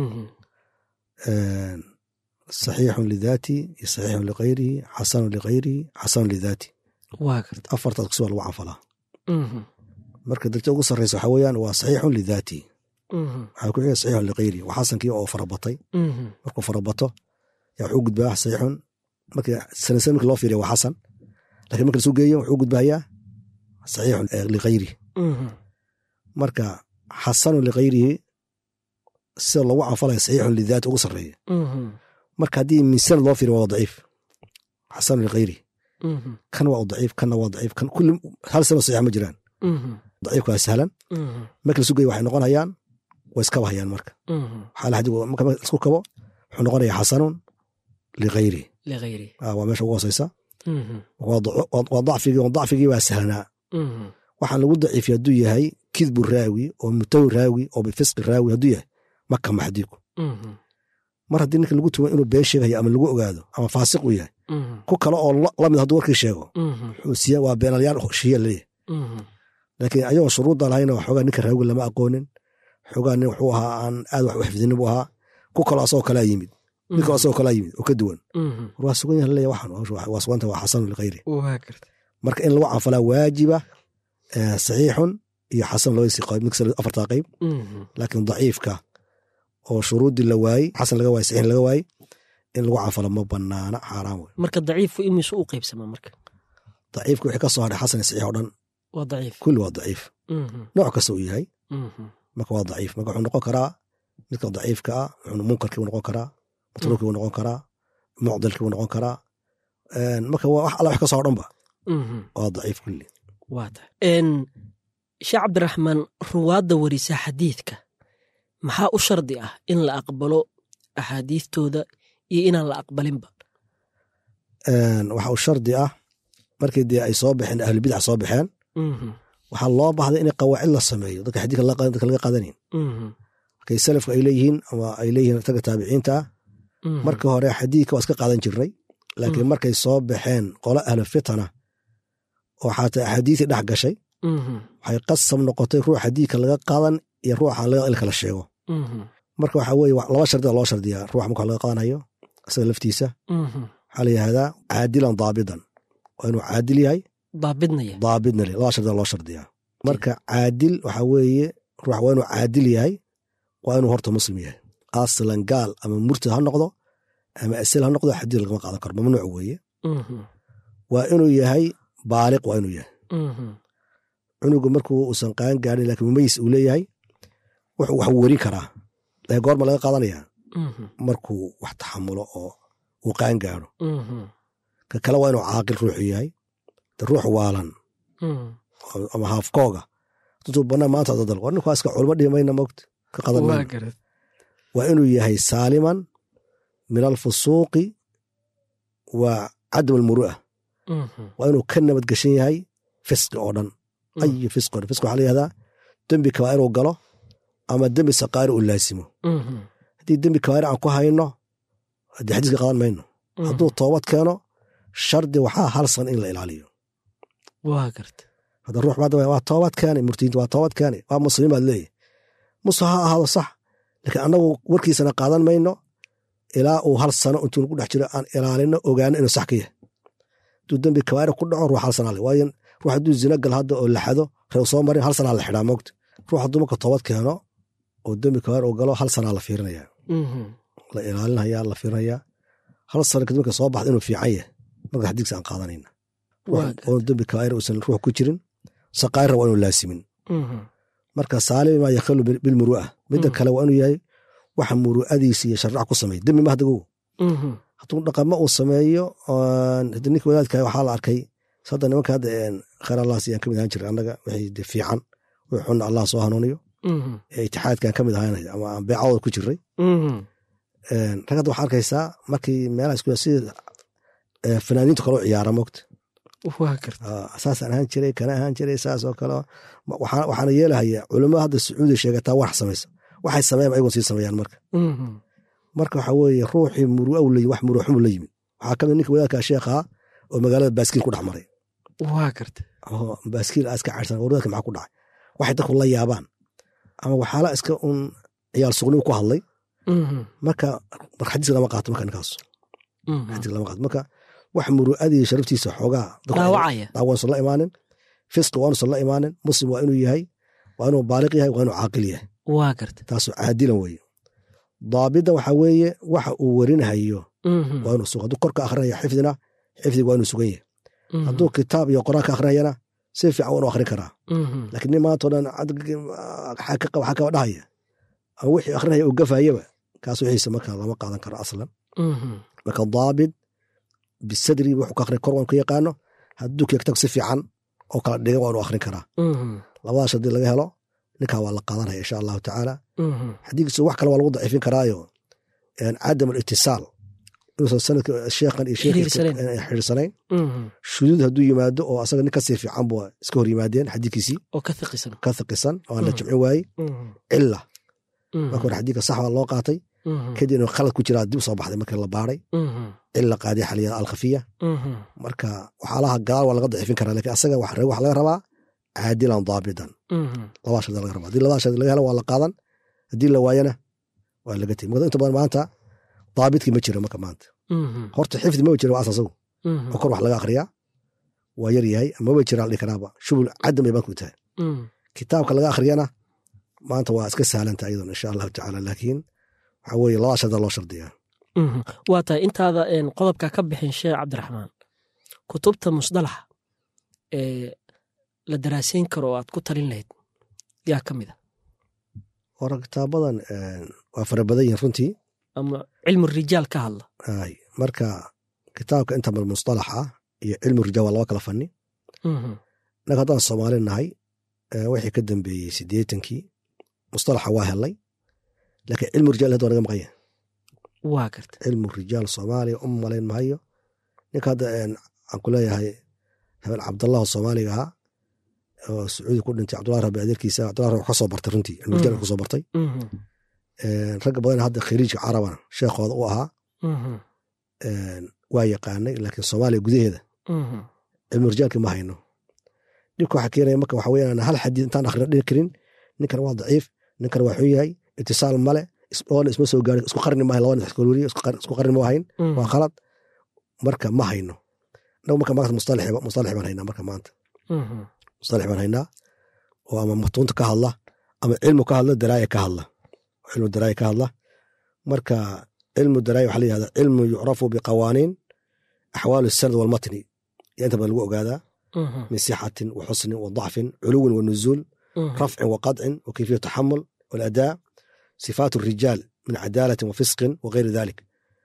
Speaker 3: saxiixun lidaati iyo saxiixun likayrihi, xasanun likayrihi, xasanun lidaati. afartaas kusi waa lagu caafalaa. marka darja ugu sarreysa waxa weeyaan waa saxiixun lidaati, waxaa ku xiga saxiixun likayrihi, waa xasankii oo farabatay. markuu farabato yaa wuxuu gudbaa saxiixun markii sanadsan markii loo fiiriya waa xasan laakiin marka lasoo geeyo wuxuu gudbahayaa saxiixun lighayrihi marka xasanun lighayrihi sida loogu canfalaya saxiixun lidaati ugu sarreeya marka haddii min sanad loo fiiriya waa daciif xasanun lighayrihi kan waa daciif kanna waa daciif kan kulli hal sanad saxiix ma jiraan daciifku waa sahlan marka lasoo geeyo waxay noqonayaan way iskaba hayaan marka xaala xadigu marka isku kabo wuxuu noqonayaa xasanun lighayrihi
Speaker 2: lighayrihi
Speaker 3: waa meesha ugu hooseysa waa dacfigii oo dacfigii baa sahlanaa waxaan lagu daciifiya hadduu yahay kidbu raawi oo mutawi raawi oo bifisqi raawi hadduu yahay maka maxdiiku mar haddii ninka lagu tumo inuu been sheegayo ama lagu ogaado ama faasiq uu yahay ku kale oo lamid hadduu warkii sheego xuusiya waa beenalyaal shiya laleeyahay laakiin ayagoo shuruudda lahayna waxoogaa ninka raawiga lama aqoonin xoogaa nin wuxuu ahaa aan aad wax u xifdinin buu ahaa ku kaloo asagoo kalaa yimid mid kaloo asagoo kalaa yimid oo ka duwan war waa sugan yahay laleeyahay waxaan waa suganta waa xasanu lighayri marka in lagu canfalaa waajiba saxiixun iyo xasan labadiisi qayb mid kasta afartaa qayb laakiin daciifka oo shuruuddii la waayey xasan laga waayey saxiix laga waayey in lagu canfalo ma banaana xaaraan wey
Speaker 2: marka daciifku imisu u qaybsamaa marka
Speaker 3: daciifka wixii ka soo hadhay xasan iyo saxiix oo dhan
Speaker 2: waa daciif
Speaker 3: kulli waa daciif nooc kasta uu yahay marka waa daciif marka wuxuu noqon karaa midka daciifka ah wuxuu munkarkii u noqon karaa matruukii u noqon karaa mucdalkii u noqon karaa marka wax alla wax ka soo dhanba waa daciif kulli
Speaker 2: waa tahay sheekh cabdiraxmaan ruwaadda warisa xadiidka maxaa u shardi ah in la aqbalo axaadiistooda iyo inaan la aqbalinba
Speaker 3: waxa u shardi ah markii dee ay soo baxeen ahlulbidac soo baxeen waxaa loo bahday in qawaacid la sameeyo dadka xadiidka dadka laga qaadanayn markay salafku ay leeyihiin ama ay leeyihiin taga taabiciinta marka hore xadiidka waa iska qaadan jirnay laakiin markay soo baxeen qolo ahlu fitana oo xataa axaadiisii dhex gashay waxay qasab noqotay ruux xadiidka laga qaadan iyo ruuxa in kala sheego marka waxaa weye laba shardi loo shardiyaa ruuxa marka laga qaadanayo isaga laftiisa waxaa la yihahdaa caadilan daabidan waa inuu caadil yahay
Speaker 2: daabidnaya
Speaker 3: daabidna le laba shardi loo shardiyaa marka caadil waxaa weeye ruux waa inuu caadil yahay waa inuu horta muslim yahay aslan gaal ama murtad ha noqdo ama asal ha noqdo xadiid lagama qaadan karo mamnuuc weeye waa inuu yahay baaliq waa inuu yahay cunugu markuu uusan qaan gaarin lakiin mumayis uu leeyahay wuxuu wax werin karaa ee goorma laga qaadanayaa markuu wax taxamulo oo uu qaan gaaro ka kale waa inuu caaqil ruuxu yahay de ruux waalan ama haafkooga tutuu banaa maanta dadal war ninku iska culmo dhimayna mogta ka qadan waa inuu yahay saaliman min alfusuuqi wa cadam almuru'a waa inuu ka nabadgeshan yahay fisqi oo dhan ayo fisqi o dhan fisqi waxaa la yihahdaa dembi kabaa'ir uu galo ama dembi saqaari uu laasimo haddii dembi kabaa'ir aan ku hayno haddii xadiiska qadan mayno hadduu toobad keeno shardi waxaa hal san in la ilaaliyo
Speaker 2: waa garta
Speaker 3: hadda ruux baad waa toobad keene murtiinta waa toobad keene waa muslimiin baad leeyahy muslim ha ahaado sax laakiin annagu warkiisana qaadan mayno ilaa uu hal sano intuu lagu dhex jiro aan ilaalino ogaano inuu sax ka yahay hadduu dembi kabaa'ir ku dhaco ruux hal sanaa le waayo ruux hadduu zina gal hadda oo laxado rew soo marin hal sanaa la xidhaa moogta ruux hadduu marka toobad keeno oo dembi kabaa'ir uu galo hal sanaa la fiirinayaa la ilaalinhayaa la fiirinayaa hal sana kadib marka soo baxda inuu fiican yahay marka xadiidkiisa aan qaadanayna oo dembi kabaa'ir uusan ruux ku jirin saqaa'irna waa inuu laasimin marka saalimi maa yakhalu bilmuru'a midda kale waa inuu yahay waxa muru'adiisa iyo sharrac ku sameeya dembi ma hadagow hadduu dhaqamo uu sameeyo hadda ninka wadaadka waxaa la arkay hadda nimanka hadda khayr allah siyaan ka mid ahaan jiray annaga wixii de fiican wixii xunna allah soo hanuuniyo ee itixaadkan ka mid ahaanaya ama aan beecadooda ku jiray rag hadda waxaa arkaysaa markii meelaha isku sida fanaaniintu kaloo ciyaara mogta saasaan ahaan jiray kana ahaan jiray saas oo kale waxaana yeelahaya culimmada hadda sacuudiya sheegataa wax samaysa waxay sameeyaan ayagoon sii sameeyaan marka marka waxaa weeye ruuxii muru'a u leeyi wax muruuxumu la yimid waxaa kamid ninka wadaadka sheekhaa oo magaalada baaskiil ku dhex maray
Speaker 2: waa garta
Speaker 3: baaskiil iska caarsan wadaadka maxaa ku dhacay waxay dadku la yaabaan ama waxaala iska un ciyaal suqnigu ku hadlay marka marka xadiiska lama qaato marka ninkaas xadiiska lama qaato marka wax muru'adii sharaftiisa xoogaa daawansan la imaanin fisqi waanusan la imaanin muslim waa inuu yahay waa inuu baaliq yahay waa inuu caaqil yahay
Speaker 2: waa garta
Speaker 3: taasoo caadilan weeye daabida waxaa weeye waxa uu werinahayo waa inuu sugan hadduu korka akrinaya xifdina xifdiga waa inuu sugan yahay hadduu kitaab iyo quraan ka akrinayana si fiican waa inuu akrin karaa laakiin nin maanta o dhan waxaa kaba dhahaya ama wixii akrinaya uu gafayaba kaas wixiisa marka lama qaadan karo aslan marka daabit bisadri wuxuu ka akrin kor waan ku yaqaano hadduu kitaab si fiican oo kala dhiga waa inuu akrin karaa labadaas haddii laga helo ninkaa waa la qaadanaya insha allahu tacaala xadiigiisu wax kale waa lagu daciifin karaayo cadam alitisaal inuusan sanadka sheekhan iyo xiriirsanayn shuduud hadduu yimaado oo asaga nin kasii fiican bu iska hor yimaadeen xadiikiisii
Speaker 2: oo ka
Speaker 3: thiqisan oo aan la jimcin waaye cila marka hore xadiika sax waa loo qaatay kadib inuu khalad ku jiraa dib soo baxday markii la baaray cila qaadiya xaliyada alkhafiya marka waxaalaha gadaal waa laga daciifin karaa lakin asaga wax laga rabaa caadilan daabitan labaa shard laga rabaa haddii labaa shard laga helo waa la qaadan haddii la waayana waa laga tegi inta badan maanta daabitkii ma jiro marka maanta horta xifdi ma jiro waa asasagu oo kor wax laga akriyaa waa yar yahay maba jiraa dhihi karaaba shubul cadam bay banku tahay kitaabka laga akhriyana maanta waa iska sahlanta ayadoon insha allahu tacaala laakiin waxaa weeye labaa sharda loo shardiyaa
Speaker 2: waa tahay intaada qodobka ka bixin sheekh cabdiraxmaan kutubta musdalaxa ee la daraasayn karo oo aad ku talin lahayd yaa ka mid a
Speaker 3: hore kitaabadan waa fara badan yihin runtii
Speaker 2: ama cilmu rijaal ka hadla
Speaker 3: ay marka kitaabka inta bal musdalax ah iyo cilmu rijaal waa laba kala fanni naga haddaan soomaali nahay wixii ka dambeeyey siddeetankii musdalaxa waa helay laakiin cilmu rijaal hadda waa naga maqanya
Speaker 2: waa garta
Speaker 3: cilmu rijaal soomaaliya u malayn mahayo ninka hadda aan ku leeyahay habeen cabdallah soomaaliga ahaa oo sacuudi ku dhintay cabdullahi rabi adeerkiisa cabdullahi rabi ka soo bartay runtii cilmu rijaal ka soo bartay ragga badan hadda khaliijka carabana sheekhooda u ahaa waa yaqaanay laakiin soomaaliya gudaheeda cilmu rijaalki ma hayno dhibka waxaa keenaya marka waxa weeyaan hal xadiid intaan akhrina dhihi karin ninkan waa daciif ninkan waa xun yahay itisaal male isdhoona isma soo gaarin isku qarni maahayn labana iskolweriye isku qarni ma hayn waa khalad marka ma hayno nagu marka maanta mustalax baan haynaa marka maanta mustalax baan haynaa oo ama matuunta ka hadla ama cilmu ka hadla daraaya ka hadla cilmu daraaya ka hadla marka cilmu daraaya waxaa la yihahdaa cilmu yucrafu biqawaaniin axwaal sanad walmatni iyo inta badan lagu ogaadaa min sixatin wa xusnin wa dacfin culuwin wa nuzuul rafcin wa qadcin wa kayfiya taxamul waladaa sifaat rijaal min cadaalatin wa fisqin wa gayri dalik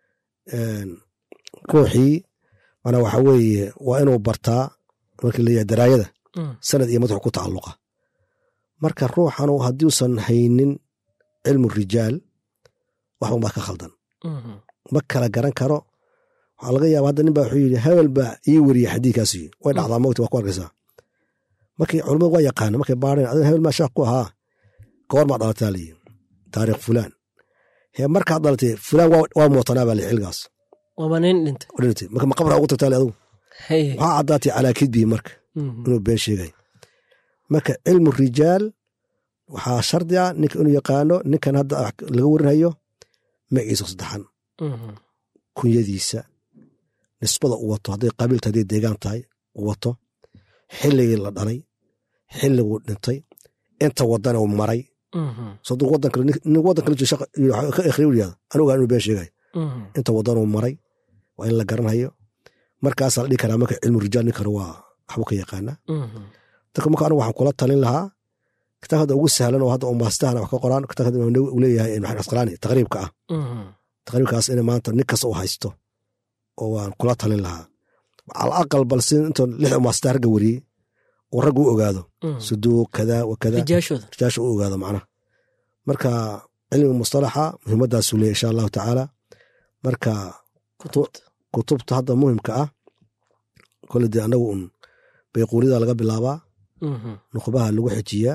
Speaker 3: ruuxii mana waxa weeye waa inuu bartaa markii la yahay daraayada sanad iyo madxu ku tacalluqa marka ruuxanu haddiusan haynin cilmu rijaal waxban baa ka khaldan ma kala garan karo waxaa laga yaaba hadda nin baa wuxuu yidhi hebel baa ii weriye xadiidkaas way dhacdaa mawti waa ku arkaysaa markii culamadu waa yaqaana markay baareen adina hebel maa sheekh ku ahaa goor maa dhalataa layi taariikh fulaan he markaad dhalatay fulaan waa mootanaa baa li xilgaas
Speaker 2: waaba nin dhintay
Speaker 3: dhintay marka ma qabraa ugu tagtaa li adugu waxaa caddaatay calaa kidbii marka inuu been sheegay marka cilmu rijaal waxaa shardi ah ninka inuu yaqaano ninkan hadda laga warinhayo magaciisa saddexan kunyadiisa nisbada u wato hadday qabiilta hadday deegaan tahay u wato xilligii la dhalay xilliguu dhintay inta wadana u maray soduu wadan kale nin wadan kale ka ekhriy u yihahdo anugaa inuu been sheegay inta wadanuu maray waa in la garanhayo markaasaa la dhihi karaa marka cilmu rijaal nin kale waa waxbuu ka yaqaanaa dadka marka anigu waxaan kula talin lahaa kitaabka ugu sahlan oo hadda umaastahana wax ka qoraan kitaabka imaam nawawi uu leeyahay maxamed asqalaani taqriibka ah taqriibkaas in maanta nin kasta uu haysto oo waan kula talin lahaa al aqal bal si inta lix umaastaa ragga wariyey oo raggu u ogaado suduuq kada wa kada rijaasha u ogaado macnaha marka cilmi mustalaxa muhiimadaasuu leeyahy insha allahu tacaala marka kutubta hadda muhimka ah kole dee anagu un bayquulida laga bilaabaa nuqbaha lagu xejiyaa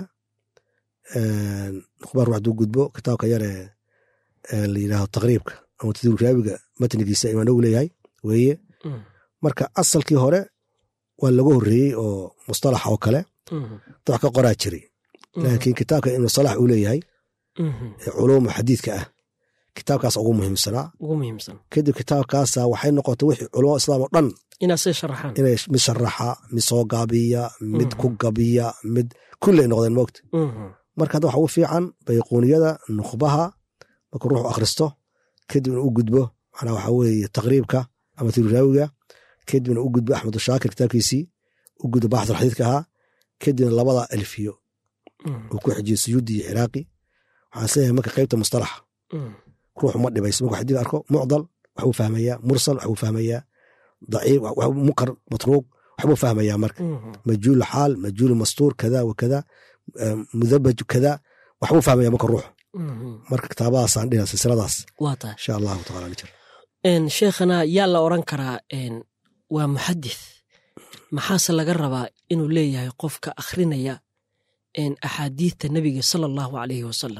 Speaker 3: nuqbaha ruux haduu gudbo kitaabka yare la yidhahdo taqriibka ama tadriib raawiga matnigiisa imaam nawawi leeyahay weeye marka asalkii hore waa laga horreeyey oo mustalaxa oo kale da wax ka qoraa jiray laakiin kitaabka ibnu salax uu leeyahay culuumu xadiidka ah kitaabkaas ugu muhiimsanaa kadib kitaabkaasa waxay noqotay wixii culumada islaam oo dhan inay mid sharaxa mid soo gaabiya mid ku gabiya mid kulley noqdeen moogta marka hadda waxa ugu fiican bayquuniyada nuqbaha marka ruuxu akhristo kadib inuu u gudbo macnaa waxaa weeye taqriibka ama tiruraawiga kadibna u gudbo axmed shaakir kitaabkiisii u gudbo baaxsul xadiidka ahaa kadibna labada alfiyo uu ku xijiyey suyuudi iyo ciraaqi waxaan isleeyahay marka qaybta mustalaxa ruuxu ma dhibayso markuu xadiid arko mucdal waxbuu fahmayaa mursal waxbuu fahmayaa daciif munkar matruuq waxbuu fahmayaa marka majhuul xaal majhuul mastuur kada wa kada mudabaj kada waxbuu fahmayaa marka ruuxu marka kitaabadaasaan dhina silsiladaas insha allahu taala nijir
Speaker 2: sheekhana yaa la oran karaa waa muxadith maxaase laga rabaa inuu leeyahay qofka akhrinaya axaadiidta nebiga sala allahu alayhi wasalam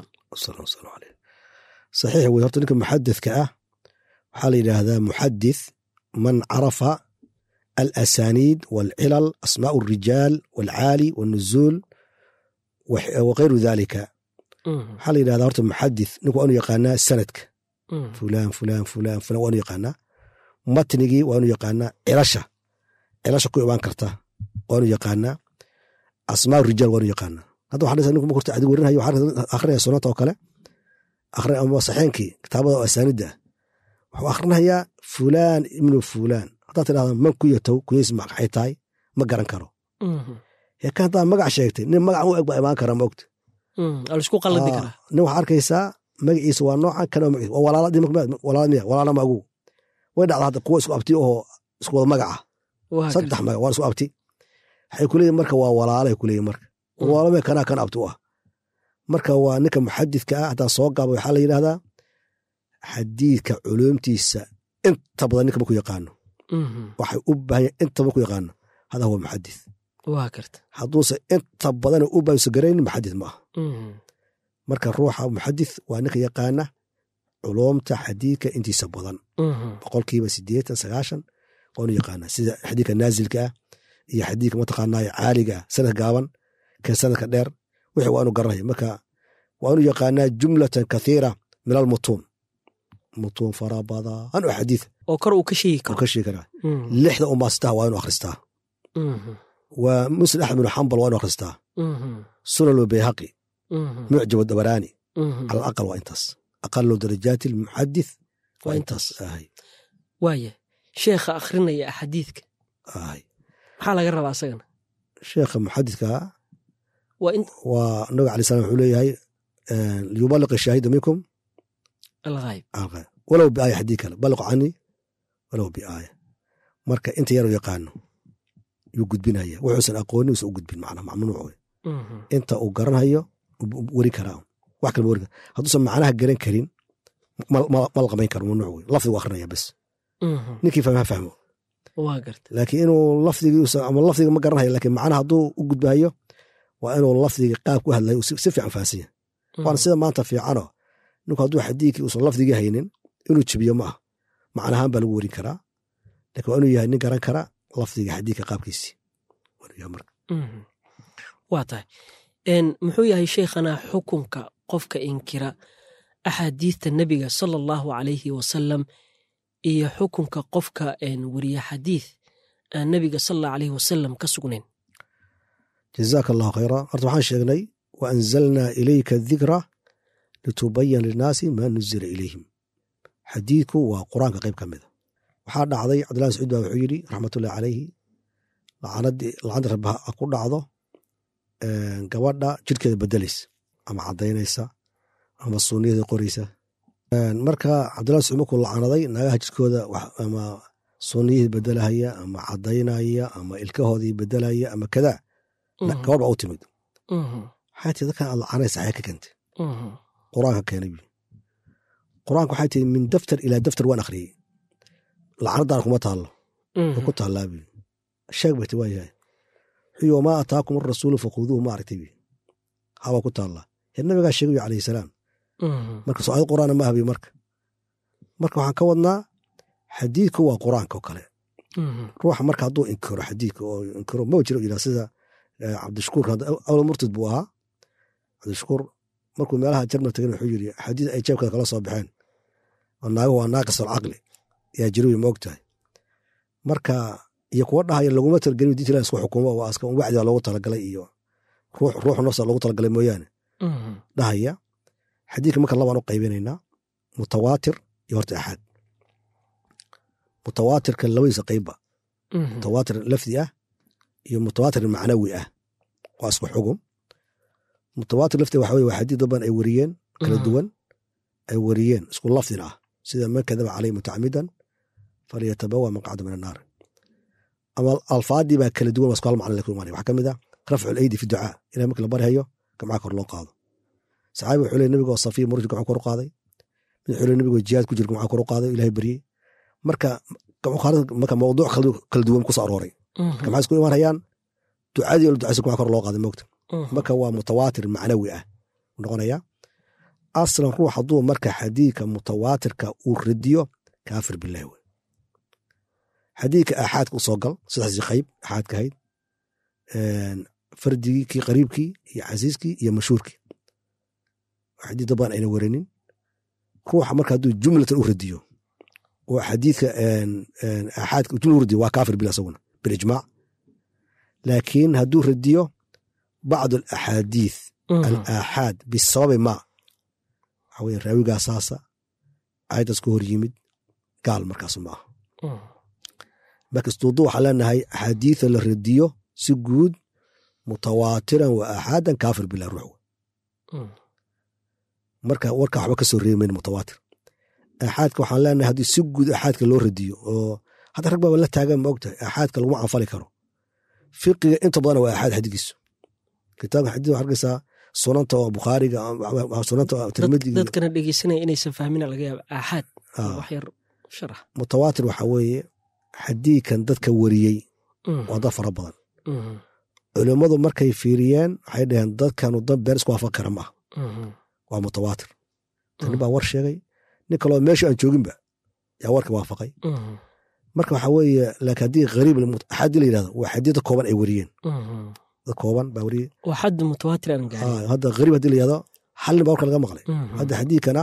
Speaker 3: saxiix wey horta ninka muxadithka ah waxaa la yidhaahdaa muxadith man carafa alasaniid waalcilal asmaau alrijaal waalcaali waalnuzuul wakayru dalika waxaa la yidhahdaa horta muxadith ninku waanu yaqaanaa sanadka fulaan fulaan fulaan fulaan waanu yaqaanaa matnigii waanu yaqaanaa cilasha cilasha ku imaan karta waanu yaqaanaa asmaa rijaal waanu yaqaanaa hadda waxaa dhisa ninku makurta adig warinhayo waxaa akrinaya sunanta oo kale akrin ama saxeenkii kitaabada oo asaanidda ah wuxuu akhrinayaa fulaan ibnu fulaan haddaad tidhahda man ku yatow kuyays maxay tahay ma garan karo heeka haddaa magac sheegtay nin magacan u eg baa imaan kara ma ogta
Speaker 2: alisku qaladi karaa
Speaker 3: nin waxaa arkaysaa magaciisa waa noocan kana magaciisa waa walaala miya walaala ma agugu way dhacda hadda kuwa isku abti oo isku wada magaca saddex magac waa isku abti waxay ku leeyihin marka waa walaalay ku leeyihin marka walaalame kanaa kan abti u ah marka waa ninka muxadidka ah haddaan soo gaaba waxaa la yidhahdaa xadiidka culuumtiisa inta badan ninka maku yaqaano waxay u baahanya inta maku yaqaano hada huwa muxadith hadduuse inta badan u baahayso garaynin muxadith ma aha marka ruuxa muxadith waa ninka yaqaana culuumta xadiidka intiisa badan boqolkiiba sideetan sagaashan waanu yaqaana sida xadiidka naazilka ah iyo xadiidka mataqaanaayo caaliga ah sanad gaaban kan sanadka dheer wixii waanu garanaya marka waanu yaqaanaa jumlatan kathiira min almutuun mutuun fara badan oo xadiid
Speaker 2: oo kor uu ka sheegi karo
Speaker 3: ka sheegi karaa lixda umaasitaha waa inu akhristaa waa musnad axmed bin xambal waa inu akhristaa sunan albayhaqi mucjam adabaraani cala alaqal waa intaas aqalu darajaati almuxadith waa intaas ahay
Speaker 2: waaya sheekha akhrinaya axaadiidka
Speaker 3: ahay
Speaker 2: maxaa laga rabaa asagana
Speaker 3: sheekha muxadidka waa nabiga alay salam wuxuu leeyahay liyubaliq shaahida minkum
Speaker 2: alghayb
Speaker 3: walow biaaya xadii kale baliqu canii walow biaaya marka inta yaroo yaqaano yuu gudbinaya wuxuusan aqoonin uusan u gudbin macna mamnuuc wey inta uu garanhayo weri karaa wax kale ma weri kara hadduusan macnaha garan karin ma laqamayn karo mamnuuc wey lafdigu akrinaya bas ninkii fahma fahmo laakiin inuu lafdigii ama lafdiga ma garanhayo lakiin macnaha hadduu u gudbahayo waa inuu lafdiga qaab ku hadlayo si fiican fahansiya waana sida maanta fiicano ninku hadduu xadiidkii uusan lafdigii haynin inuu jebiyo ma ah macnahaan baa lagu werin karaa lakin waa inuu yahay nin garan kara lafdiga xadiidka qaabkiisii
Speaker 2: waa tahay muxuu yahay sheikhana xukunka qofka inkira axaadiidta nebiga sala allahu calayhi wasalam iyo xukunka qofka weriya xadiid aan nebiga sala allahu calayhi wasalam ka sugnayn
Speaker 3: jazaaka allahu khayra horta waxaan sheegnay wa anzalnaa ilayka dikra litubayan linnaasi maa nuzila ilayhim xadiidku waa qur-aanka qayb ka mida waxaa dhacday cabdillahi mascuud baa wuxuu yidhi raxmatullahi calayhi lacanta rabbi ha ku dhacdo gabadha jidhkeeda bedelaysa ama caddaynaysa ama sunniyada qoraysa marka cabdillahi mascuud markuu lacanaday naagaha jidhkooda ama sunniyihii bedelahaya ama caddaynaya ama ilkahoodii bedelaya ama kadaa gabadh baa u timid waxay tii dadkan aad lacanaysa xee ka keentay qur-aanka keenay qur-aanka waxay tii min daftar ilaa daftar waan akhriyey lacanadaan kuma taallo oo ku taallaabi sheeg bay ti waa yahay wuxuu wamaa ataakum arasuulu faquduuhu ma aragtay bi habaa ku taallaa heer nabigaa sheegayo calayhi salaam marka soo aayad qur-aana ma ahbi marka marka waxaan ka wadnaa xadiidku waa qur-aanka oo kale ruuxa marka hadduu inkiro xadiidka oo inkiro ma jiro yidhaa sida cabdishakuur awal murtad buu ahaa cabdishakuur markuu meelaha jarmal tagay wuxuu yidhi xadiid ay jeebkada kala soo baxeen oo naago waa naaqis alcaqli yaa jiri ma og tahay marka iyo kuwa dhahaya laguma talgelin diinta ilah isku xukumo waa aska wacdiga loogu talagalay iyo ruux ruuxu nafsa loogu talagalay mooyaane dhahaya xadiidka marka labaan u qaybinaynaa mutawaatir iyo horta axaad mutawaatirka labadiisa qeybba mutawaatir lafdi ah iyo mutawaatir macnawi ah waa isku xugum. mutawaatir lafdi waxa weye waa xadiid daban ay wariyeen kala duwan ay wariyeen isku lafdin ah sida man kadaba caleyhi mutacamidan falyatabawa maqcada min annaar. ama alfaadii baa kala duwan waa isku hal macno laku imaanaya waxaa ka mid ah rafcu alaydi fi ducaa ilahay marka la barhayo gamcaha kor loo qaado. saxaabi wuxuu leey nabiga oo safiya murji gamca kor u qaaday, mid wuxuu leey nabiga oo jihaad ku jira gamca kor u qaaday ilahay baryey. marka marka mawduuc kala duwan ku soo arooray gamcaha isku imaanayaan ducadii oo ducaysa gamca kor loo qaaday moogta. marka waa mutawaatir macnawi ah noqonaya. aslan ruux hadduu marka xadiidka mutawaatirka uu radiyo kaafir billahi wey. xadiidka aaxaadka u soo gal saddexdii qayb aaxaadka ahayd fardigii kii qariibkii iyo casiiskii iyo mashhuurkii xadiid daban ayna warinin. ruuxa marka hadduu jumlatan u radiyo oo xadiidka aaxaadka jumla u radiyo waa kaafir billahi isaguna bilijmaac. laakiin hadduu radiyo bacd alaxaadiith alaaxaad bisababi ma waxaa weye raawigaa saasa aayaddaas ka hor yimid gaal markaas ma aha. marka istuudu waxaa leenahay axaadiitha la radiyo si guud mutawaatiran wa aaxaadan kaafir bilah ruux marka warka waxba ka soo reemayna mutawaatir. aaxaadka waxaan leenahay haddii si guud aaxaadka loo radiyo oo hadda rag baaba la taagan ma ogtahay aaxaadka laguma anfali karo. fiqiga inta badan waa aaxaad xadigiisu kitaabka xadiis waxaa arkaysaa sunanta oo bukhaariga sunanta oo tirmidiga
Speaker 2: dadkana dhegeysanaya inaysan fahmin laga yaabo aaxaad wax yar sharax.
Speaker 3: mutawaatir waxaa weeye xadiidkan dadka wariyey waa dad fara badan. culimmadu markay fiiriyeen waxay dhaheen dadkanu dad been isku waafaq kara maaha waa mutawaatir. tani baa war sheegay nin kaloo meesha aan jooginba yaa warka waafaqay. marka waxaa weeye laakiin haddii hariib axaadii la yidhahdo waa xadiida kooban ay wariyeen dad kooban baa wariyey
Speaker 2: waa xad mutawaatir aan gaarin.
Speaker 3: hadda hariib haddii la yidhahdo hal nin baa warka laga maqlay. hadda xadiidkana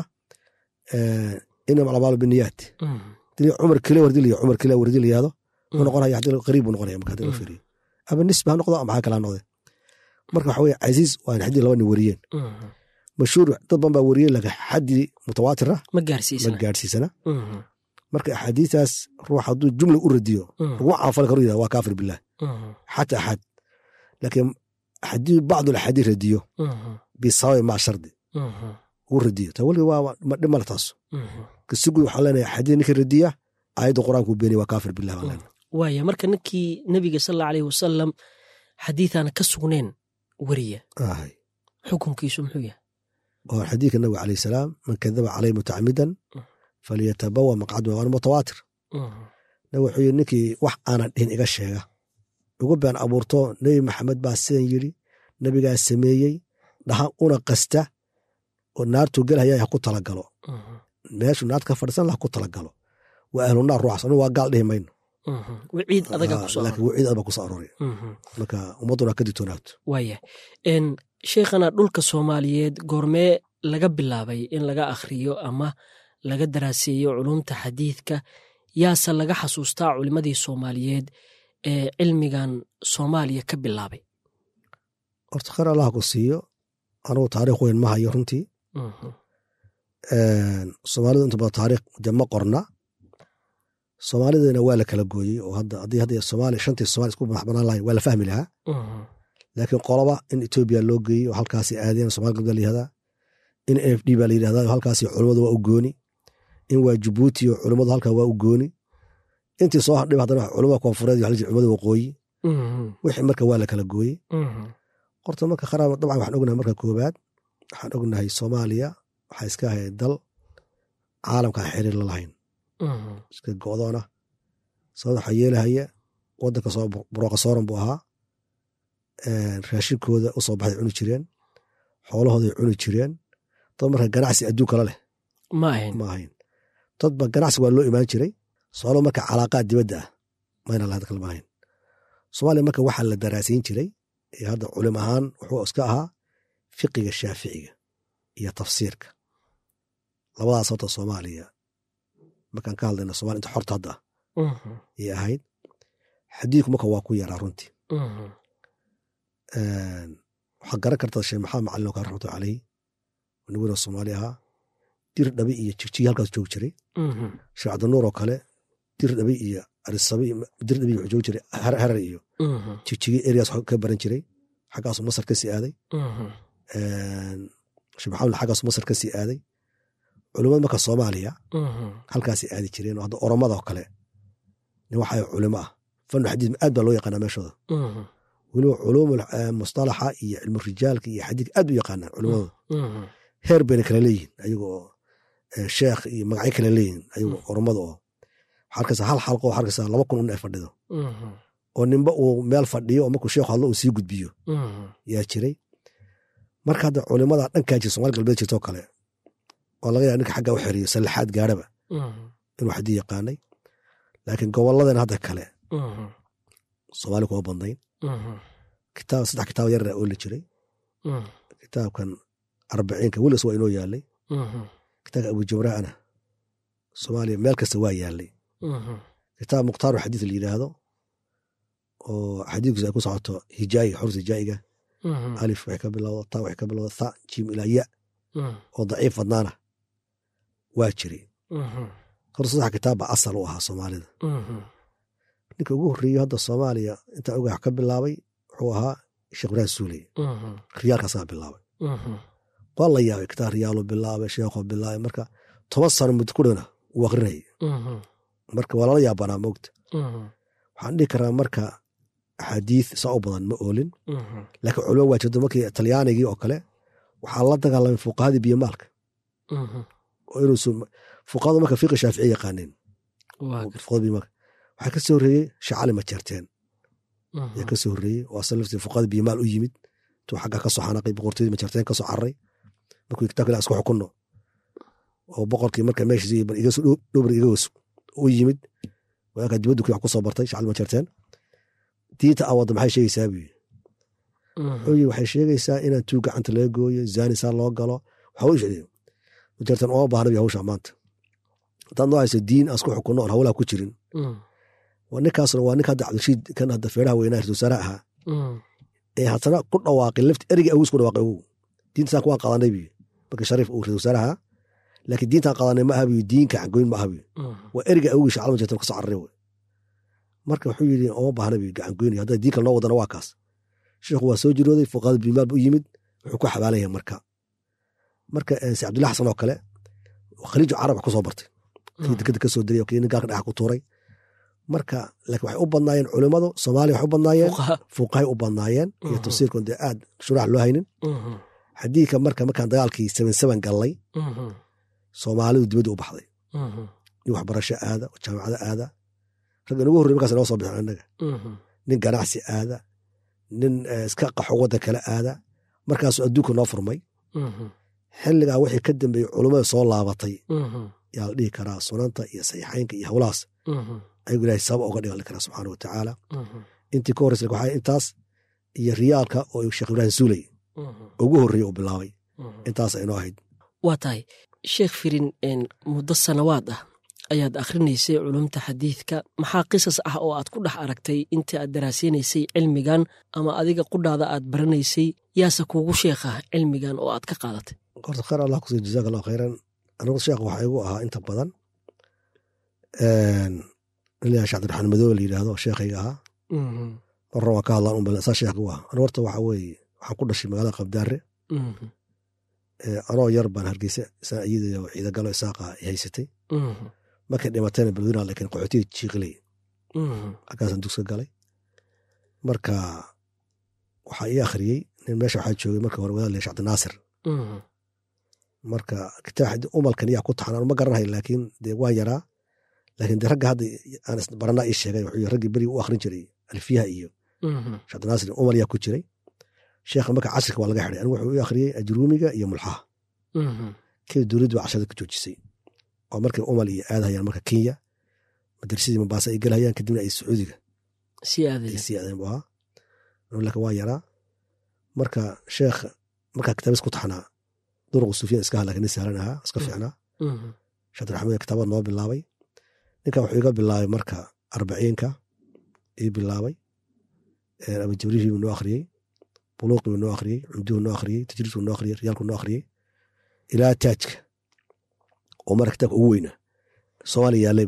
Speaker 3: inama alacmaalu biniyaat cumar kile wardi la cumar kile wardi la yihahdo wuxuu noqonaya hadii qariib buu noqonaya marka hadii la fiiriyo ama nisba ha noqdo ama maxaa kala noqde. marka waxa weye casiis waa xadii laba nin wariyeen mashhuur dad badan baa wariyeen laakiin xadii mutawaatira
Speaker 2: ma gaarsiisana
Speaker 3: ma gaarsiisana. marka axaadiistaas ruux hadduu jumla u radiyo laguma caanfali karo yidhahdo waa kaafir bilah xata axad. laakiin xadii bacdu alaxaadiis radiyo bisababi maa shardi uu radiyo taa weliga waa dhimala taas si guud waxaa leenahay xadiid ninkii radiya aayadda qur-aankuu beeniya waa kaafir bilah baa leenahay.
Speaker 2: waaya marka ninkii nebiga sal alla alayhi wasalam xadiidaana ka sugneen weriya xukunkiisu muxuu yahay?
Speaker 3: waa xadiidka nabiga calayh salaam man kadaba caleyhi mutacamidan falyatabawa maqcadahu waana mutawaatir. nabiga wuxuu yidhi ninkii wax aanan dhihin iga sheega ugu been abuurto nebi maxamed baa sidan yidhi nebigaa sameeyey dhaha una qasta oo naartuu gelhaya ha ku talagalo meeshu naarta ka fadhisan la ku talagalo waa ahlu naar ruuxas anu waa gaal dhihi mayno
Speaker 2: wiciid adaga kusoo
Speaker 3: laakiin wiciid adag baa kusoo arooraya marka ummadduna ka digtoonaagto.
Speaker 2: waaya sheekhana dhulka soomaaliyeed goormee laga bilaabay in laga akhriyo ama laga daraaseeyo culumta xadiidka yaase laga xasuustaa culimadii soomaaliyeed ee cilmigan soomaaliya ka bilaabay?
Speaker 3: horta khayr allaha ku siiyo anugu taariikh weyn ma hayo runtii. soomaalidu inta badan taariikh de ma qorna. soomaalidana waa la kala gooyey oo hadda haddii hadda soomaaliya shantii soomaali isku madaxbanaan lahayn waa la fahmi lahaa. laakiin qoloba in etoobiya loo geeyey oo halkaasi aadeen somaali galbeed la yihahdaa in n f d baa la yidhahdaa halkaasi culummadu waa u gooni in waa jabuuti oo culummadu halkaa waa u gooni intii soo hadhib haddana culummada koonfureed iyo culimmada waqooyi wixii marka waa la kala gooyey. horta marka kharaab dabcan waxaan ognahay marka koobaad waxaan ognahay soomaaliya waxaa iska ahayd dal caalamkaan xiriir la lahayn iska go'doona sababta waxaa yeelahaya waddanka soo burooqa sooran buu ahaa raashinkooda u soo baxday cuni jireen xoolahooday cuni jireen dad marka ganacsi adduunkala leh
Speaker 2: ma ahayn
Speaker 3: ma ahayn dadba ganacsi waa loo imaan jiray soolo marka calaaqaad dibadda ah mayna lahad kalma ahayn. soomaaliya marka waxaa la daraasiin jiray ee hadda culim ahaan wuxuu iska ahaa fiqiga shaaficiga iyo tafsiirka labadaas horta soomaaliya markaan ka hadlayna somalia inta xorta hadda ah ayay ahayd. xadiidku marka waa ku yaraa runtii. waxaa garan kartaa sheekh maxamed macalin oo kaa raxmatullahi caleyh niguna soomaali ahaa dir dhabi iyo jigjiga halkaas joogi jiray sheekh cabdinuur oo kale dir dhabi iyo arisabi dir dhabi wuxuu joogi jiray harar iyo jijigi areas ka baran jiray xaggaasu masar ka sii aaday shibaxawle xaggaasu masar ka sii aaday culimada marka soomaaliya halkaasay aadi jireen oo hadda oromada oo kale nin waxay culimo ah fanu xadiid aad baa loo yaqaanaa meeshooda weliba culuum mustalaxa iyo cilmu rijaalka iyo xadiidka aad u yaqaanaa culimadooda heer bayna kala leeyihin ayagoo sheekh iyo magacyo kala leeyihin ayagoo oromada oo waxaa hal xalqo waxaa arkaysaa laba kun un ay fadhido oo ninba uu meel fadhiyo oo markuu sheekhu hadlo uu sii gudbiyo yaa jiray marka hadda culimada dhankaa jira somaali galbeed jirtoo kale oo laga yaaba ninka xagga u xeriyo sallaxaad gaaraba inuu xadii yaqaanay laakiin gobolladan hadda kale soomaali kuma badnayn kitaab saddex kitaab yarra oo la jiray kitaabkan arbaciinka wilis waa inoo yaalay kitaabka abujamraana soomaaliya meel kasta waa yaalay kitaab muqhtaaru xadiid la yidhaahdo oo xadiidkiisa ay ku socoto hijaayiga xurus hijaayiga alif waxay ka bilowda ta waxay ka bilowda tha jiim ilaa ya oo daciif badnaana waa jiray hor saddex kitaab baa asal u ahaa soomaalida ninka ugu horreeyo hadda soomaaliya intaa ogax ka bilaabay wuxuu ahaa sheekh ibraahim suuley riyaalkaasaa bilaabay waa la yaabay kitaab riyaalu bilaabay sheekhoo bilaabay marka toban sano muddo ku dhana uu akrinayay marka waa lala yaabanaa moogta waxaan dhihi karaa marka axaadiid saa u badan ma oolin laakiin culimo waa jirto markii talyaanigii oo kale waxaa la dagaalamay fuqahadii biyomaalka oo inuusu fuqahadu marka fiqi shaaficiya yaqaaneen waxaa ka soo horreeyey shacali majeerteen ayaa ka soo horreeyey oo asal laftii fuqahada biyomaal u yimid intuu xagga ka soo xanaqay boqortooyadii majeerteen ka soo cararay markuu kitaabka ilaa isku xukunno oo boqorkii marka meeshiisii dhowbar iga wasu u yimid waakaa dibaddu wax ku soo bartay shacali majeerteen diinta aan wadda maxay sheegaysaa buu yidhi waxay sheegaysaa inaan tuug gacanta laga gooyo zaanisaa loo galo waxa u sheegay majeerteen ooma baahna bi hawsha maanta haddaad noo hayso diin aan isku xukunno oon hawlaha ku jirin ninkaasna waa ninka hadda cabdirashiid kan hadda feeraha weynaa ra-isul wasaare ahaa ee haddana ku dhawaaqay lafti erigii awgiis ku dhawaaqay ogow diintasaan kuwaan qaadanay biyo marka shariif uu ra-isul wasaare ahaa laakiin diintaan qaadanay ma aha biyo diinka gacangoyn ma aha biyo waa erigii awgiis shacalma jeertan ka soo cararay wey marka wuxuu yidhi oma baahna biyo gacangoynaya hadda diin kale noo wadana waa kaas sheekhu waa soo jirooday fuqaada bimaal bu u yimid wuxuu ku xabaalaya marka marka si cabdullah xasan oo kale khaliiju carab wax ku soo bartay kii dekada ka soo diray oo kii nin gaalka dhaxa ku tuuray marka laakiin waxay u badnaayeen culimmadu soomaaliya waxay u badnaayeen fuqahay u badnaayeen iyo tafsiirkoon dee aad shuraax loo haynin xadiidka marka markaan dagaalkii seven seven gallay soomaalidu dibadda u baxday nin waxbarasho aada oo jaamacada aada ragga nugu horrey markaas noo soo bixin annaga nin ganacsi aada nin iska qaxo waddan kale aada markaasuu adduunka noo furmay xilligaa wixii ka dambeeyey culummada soo laabatay yaa la dhihi karaa sunanta iyo saxiixaynka iyo hawlahaas ayagu ilahay sabab uga dhigan karaa subxaana wa tacaala intii ka horreysa waxaa intaas iyo riyaalka oo sheekh ibraahim suuley ugu horreeyey uu bilaabay intaas aynoo ahayd
Speaker 2: waa tahay sheekh firin muddo sanawaad ah ayaad akhrinaysay culumta xadiidka maxaa qisas ah oo aad ku dhex aragtay inta aad daraasaynaysay cilmigan ama adiga qudhaada aad baranaysay yaase kuugu sheekha cilmigan oo aad ka qaadatay
Speaker 3: horta khayr allah kusi jazaak allahu khayran anigu sheekh waxaa igu ahaa inta badan ilaa sheekh cabdiraxmaan madoobe la yidhaahdo sheekhayga ahaa marra waa ka hadlaan un saa sheekh u ah anigu horta waxaa weeye waxaan ku dhashay magaalada qabdaare anoo yar baan hargeysa isaan iyada ciidagalo isaaqa haysatay markay dhimatayna balweyna lakin qaxootiga jiiqilay halkaasaan dugska galay marka waxaa ii akhriyey nin meesha waxaa joogay marka hore wadaad leesh cabdinaasir marka kitaab umalkan yaa ku taxan ma garanahay laakiin dee waan yaraa laakiin de ragga hadda aan baranaa ii sheegay wuxuu raggii berigi u akhrin jiray alfiyaha iyo cabdinaasir umal yaa ku jiray sheekha marka casirka waa laga xiday anigu wuxuu ii akhriyey ajruumiga iyo mulxaha kii dowladdu waa casharada ku joojisay oo markay umal iyo aadahayaan marka kenya madarsadii mambaasa ay gelhayaan kadibna ay sacuudiga
Speaker 2: sii
Speaker 3: aadeen bu ahaa laakiin waa yaraa marka sheekh markaa kitaabis ku taxnaa duruqu sufiyan iska ha lakin nin sahlan ahaa iska fiicnaa sheekh abdiraxmaan kitaabad noo bilaabay ninkan wuxuu iga bilaabay marka arbaciinka ii bilaabay abujabrihi buu noo akhriyey buluuqi buu noo akhriyey cumduhu noo akhriyey tajriidku noo akhriyey riyaalku noo akhriyey ilaa taajka oo marka kitaabka ugu weyna soomaaliya yaalayba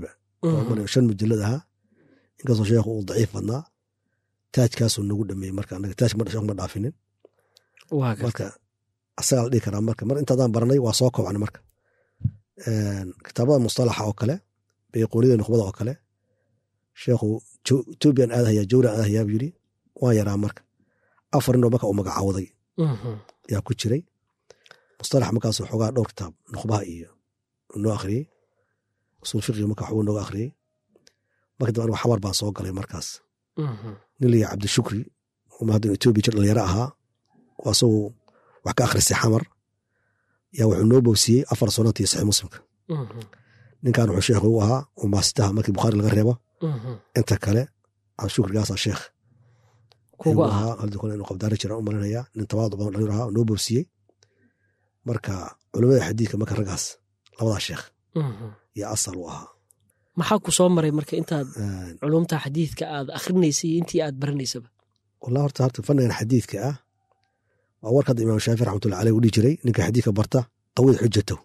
Speaker 3: oo shan mujallad ahaa inkastoo sheekhu uu daciif badnaa taajkaasuu nagu dhameeyey marka anaga taaj ma dhaafinin marka asagaa la dhihi karaa marka mar intaadaan baranay waa soo kobcnay marka kitaabada mustalaxa oo kale bayquunida nukhbada oo kale sheekhu etoobiyan aadahayaa jawran aadahayaa buu yidhi waan yaraa marka afar inoo marka uu magacaawaday yaa ku jiray mustalax markaasuu xoogaa dhowr kitaab nukhbaha iyo noo akhriyey usul fiqiga marka waxbuu nooga akhriyey marka dambe anigu xamar baan soo galay markaas nin la yahay cabdishukri uma haddan etoobiya jir dhalinyaro ahaa oo asagu wax ka akhristay xamar yaa wuxuu noo bowsiyey afar sunantii saxiix muslimka ninkan wuxuu sheekh u ahaa oo maasitaha markii bukhaari laga reebo inta kale cabdishukrigaasaa sheekh kugu ahaa haldi kole inuu qabdaari jiraan u malinaya nin tawaadu badan dhalinyaro ahaa oo noo bowsiyey marka culimmada xadiidka marka raggaas labadaa sheekh iyo asal u ahaa
Speaker 2: maxaa ku soo maray marka intaad culumta xadiidka aad akhrinaysay iyo intii aad baranaysaba
Speaker 3: wallah horta horta fannigan xadiidka ah waa warka hadda imaam shaafi raxmatullahi caleyh u dhihi jiray ninka xadiidka barta qawid xujatow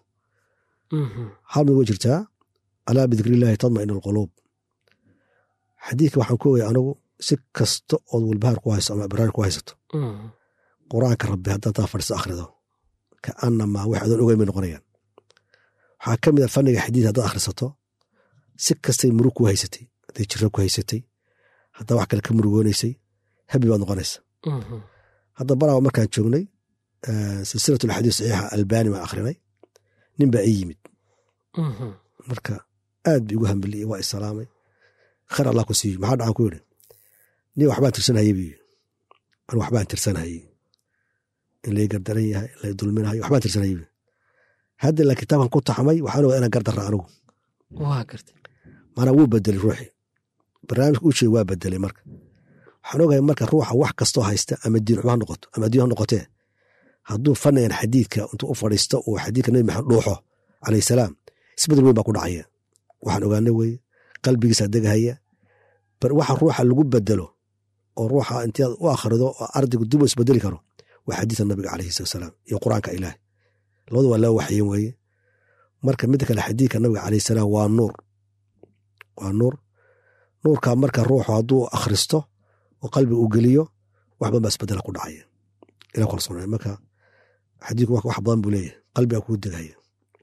Speaker 3: hal mid way jirtaa alaa bidikriillaahi tadma'inu alquluub xadiidka waxaan ku ogaya anigu si kasta ood walbahaar ku hayso ama ibraar ku haysato qur-aanka rabbi haddaad taa fadhiso akhrido ka annamaa wax adoon ogeyn bay noqonayaan waxaa ka mid a fanniga xadiid haddaad akhrisato si kastay murug ku haysatay hadday jiro ku haysatay haddaa wax kale ka murugoonaysay habi baad noqonaysa hadda baraawa markaan joognay silsilat alxadiis saxiixa albaani baan akhrinay nin baa ii yimid marka aad bi igu hambaliyey waa isalaamay khayr allah ku siiyo maxaa dhacan ku yidhi nin waxbaan tirsanhayey bu anu waxbaan tirsanhayey in lay gardaran yahay in lay dulminahayo waxbaan tirsanhayey bu hadda la kitaabkan ku taxmay waxaan ogaa inaan gardarra anigu
Speaker 2: waa gartay
Speaker 3: maanaa wuu bedelay ruuxii barnaamijka uu sheegay waa bedelay marka waxaan ogahay marka ruuxa wax kastoo haysta ama diin xuma ha noqoto ama adduun ha noqotee hadduu fannigan xadiidka intuu u fadhiisto uu xadiidka nabi maxamed dhuuxo calayhi salaam isbedel weyn baa ku dhacaya waxaan ogaanay weye qalbigiisa degahaya bar waxa ruuxa lagu bedelo oo ruuxa intii aad u akhrido oo ardaygu dib u isbedeli karo waa xadiidka nabiga calayhi salaam iyo qur-aanka ilaahi labada waa loo waxyin weeye marka midda kale xadiidka nabiga calayhi salaam waa nuur waa nuur nuurkaa marka ruuxu hadduu akhristo oo qalbi uu geliyo waxban baa isbedela ku dhacaya ila kalsoonay marka xadiidku wax badan buu leeyahay qalbigaa kugu degaya